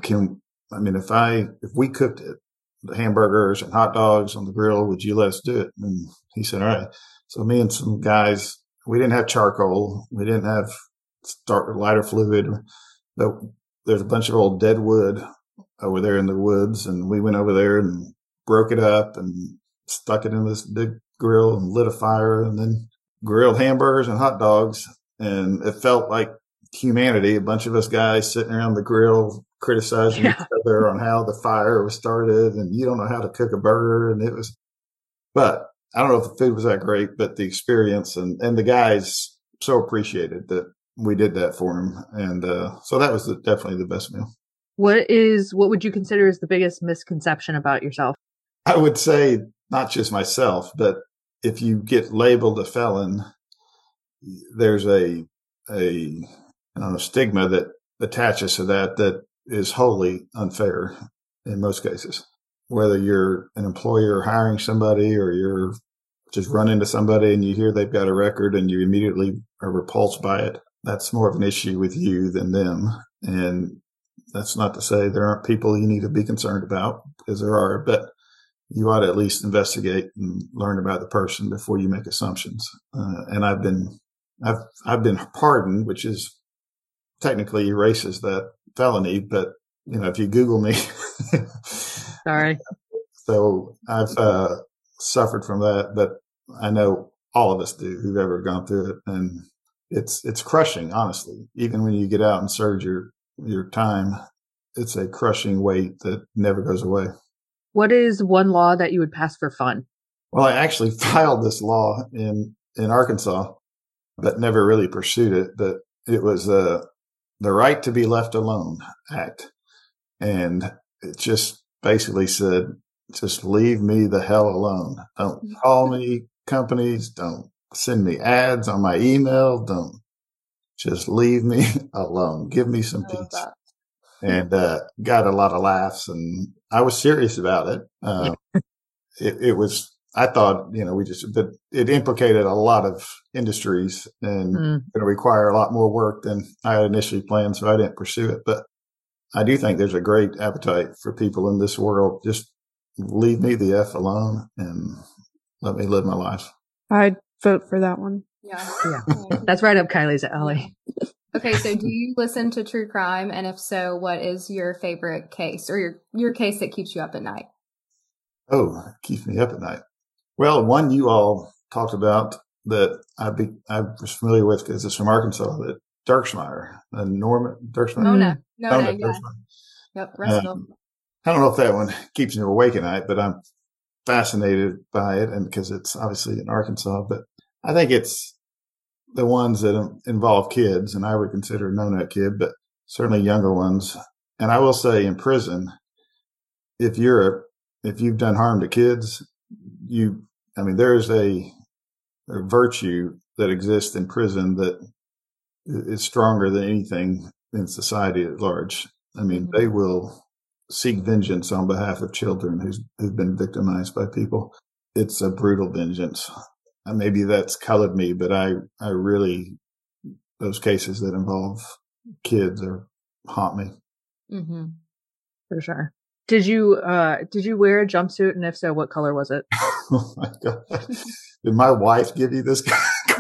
if we cooked it, the hamburgers and hot dogs on the grill, would you let us do it? And he said, all right. So me and some guys, we didn't have charcoal. We didn't have lighter fluid. But there's a bunch of old dead wood over there in the woods. And we went over there and broke it up and stuck it in this big grill and lit a fire and then grilled hamburgers and hot dogs. And it felt like humanity, a bunch of us guys sitting around the grill criticizing each other on how the fire was started. And you don't know how to cook a burger. And but I don't know if the food was that great, but the experience and the guys so appreciated that we did that for them. And so that was definitely the best meal. What would you consider is the biggest misconception about yourself? I would say not just myself, but if you get labeled a felon, there's a stigma that attaches to that is wholly unfair in most cases. Whether you're an employer hiring somebody or you're just run into somebody and you hear they've got a record and you immediately are repulsed by it, that's more of an issue with you than them. And that's not to say there aren't people you need to be concerned about, because there are, but you ought to at least investigate and learn about the person before you make assumptions. And I've been pardoned, which is technically erases that felony, but if you Google me, sorry. So I've suffered from that, but I know all of us do who've ever gone through it, and it's crushing, honestly. Even when you get out and serve your time, it's a crushing weight that never goes away. What is one law that you would pass for fun? Well, I actually filed this law in Arkansas, but never really pursued it. But it was the Right to be Left Alone Act. And it just basically said, just leave me the hell alone. Don't call me, companies. Don't send me ads on my email. Don't, just leave me alone. Give me some peace. And got a lot of laughs, and I was serious about it. It was, I thought, but it implicated a lot of industries and going to require a lot more work than I had initially planned, so I didn't pursue it. But I do think there's a great appetite for people in this world. Just leave me the F alone and let me live my life. I'd vote for that one. Yeah. That's right up Kylie's alley. Okay, so do you listen to true crime? And if so, what is your favorite case or your case that keeps you up at night? Oh, it keeps me up at night. Well, one you all talked about that I was familiar with because it's from Arkansas, that Dirkschmeyer and Norman Dirkschmeyer. Nona, yeah. Yep, Russell. I don't know if that one keeps me awake at night, but I'm fascinated by it, and because it's obviously in Arkansas. But I think it's the ones that involve kids, and I would consider Nona a kid, but certainly younger ones. And I will say, in prison, if you've done harm to kids, there's a virtue that exists in prison that is stronger than anything in society at large. I mean, they will seek vengeance on behalf of children who've been victimized by people. It's a brutal vengeance. Maybe that's colored me, but I really, those cases that involve kids haunt me. Mm-hmm. For sure. Did you wear a jumpsuit? And if so, what color was it? Oh my God. Did my wife give you this?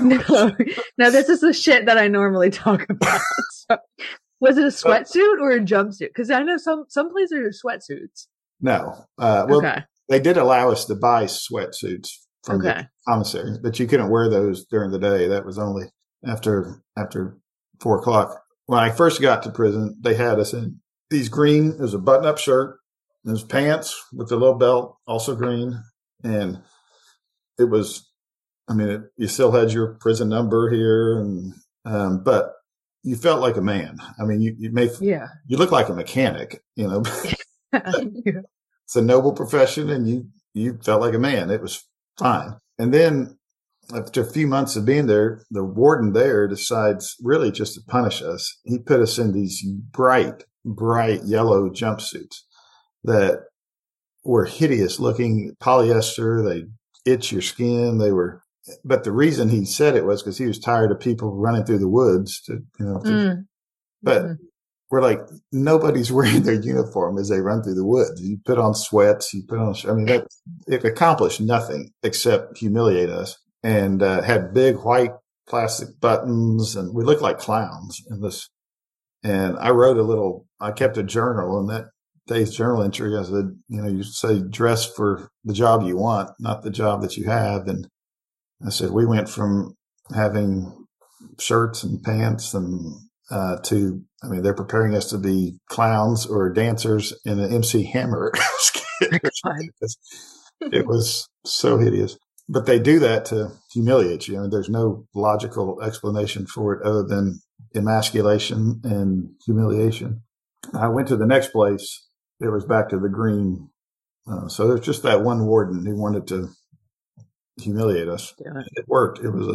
No, this is the shit that I normally talk about. So, was it a sweatsuit or a jumpsuit? Because I know some places are sweatsuits. No. Okay. They did allow us to buy sweatsuits from the commissary, but you couldn't wear those during the day. That was only after 4:00. when I first got to prison, they had us in these green, it was a button up shirt, there's pants with the little belt, also green. And it was, I mean, you still had your prison number here, and but you felt like a man. I mean, you look like a mechanic, you know. It's a noble profession, and you felt like a man. It was fine. And then after a few months of being there, the warden there decides really just to punish us. He put us in these bright yellow jumpsuits that were hideous looking, polyester. They itch your skin. But the reason he said it was because he was tired of people running through the woods but we're like, nobody's wearing their uniform as they run through the woods. You put on sweats, it accomplished nothing except humiliate us, and had big white plastic buttons, and we looked like clowns in this. And I kept a journal, and that day's journal entry, I said, you say dress for the job you want, not the job that you have. And I said, we went from having shirts and pants and they're preparing us to be clowns or dancers in an MC Hammer skit. It was so hideous. But they do that to humiliate you. I mean, there's no logical explanation for it other than emasculation and humiliation. I went to the next place. It was back to the green. So there's just that one warden who wanted to humiliate us. Yeah. It worked.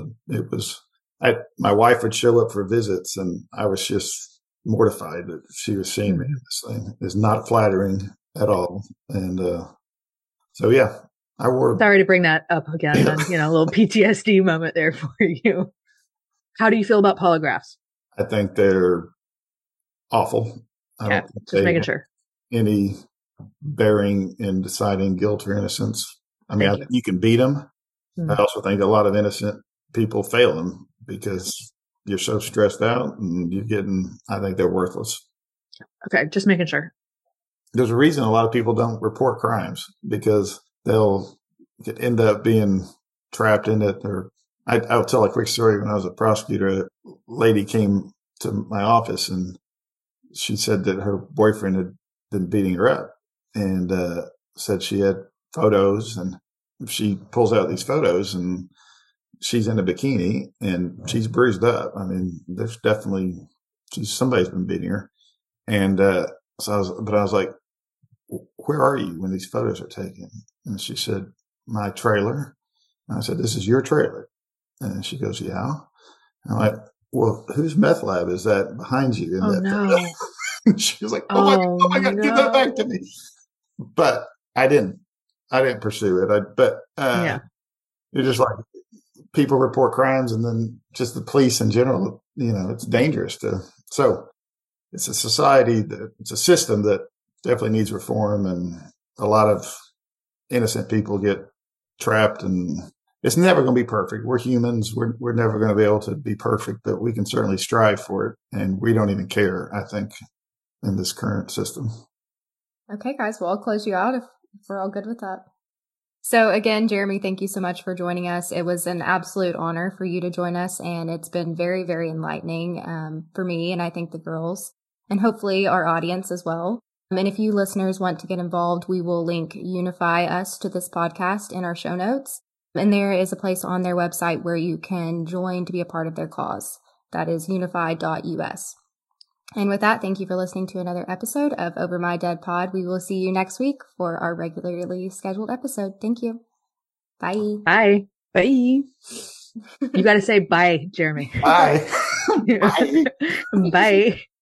My wife would show up for visits, and I was just mortified that she was seeing me in this thing. It's not flattering at all. And so, yeah, I wore. Sorry to bring that up again. Then, a little PTSD moment there for you. How do you feel about polygraphs? I think they're awful. Just making sure. Any bearing in deciding guilt or innocence. I mean, you can beat them. I also think a lot of innocent people fail them because you're so stressed out and I think they're worthless. Okay. Just making sure. There's a reason a lot of people don't report crimes, because they'll end up being trapped in it. I'll tell a quick story. When I was a prosecutor, a lady came to my office and she said that her boyfriend had been beating her up, and said she had photos, and she pulls out these photos and she's in a bikini and she's bruised up. I mean, there's definitely somebody's been beating her. And I was like, where are you when these photos are taken? And she said, my trailer. And I said, this is your trailer? And she goes, yeah. And I'm like, well, whose meth lab is that behind you? She was like, oh my God, give that back to me. But I didn't pursue it. You're just like, people report crimes, and then just the police in general, it's dangerous so it's a system that definitely needs reform, and a lot of innocent people get trapped, and it's never going to be perfect. We're humans. We're never going to be able to be perfect, but we can certainly strive for it. And we don't even care, I think, in this current system. Okay, guys. Well, I'll close you out if we're all good with that. So again, Jeremy, thank you so much for joining us. It was an absolute honor for you to join us, and it's been very, very enlightening for me, and I think the girls, and hopefully our audience as well. And if you listeners want to get involved, we will link Unify Us to this podcast in our show notes. And there is a place on their website where you can join to be a part of their cause. That is unify.us. And with that, thank you for listening to another episode of Over My Dead Pod. We will see you next week for our regularly scheduled episode. Thank you. Bye. Bye. Bye. You got to say bye, Jeremy. Bye. Bye. Bye.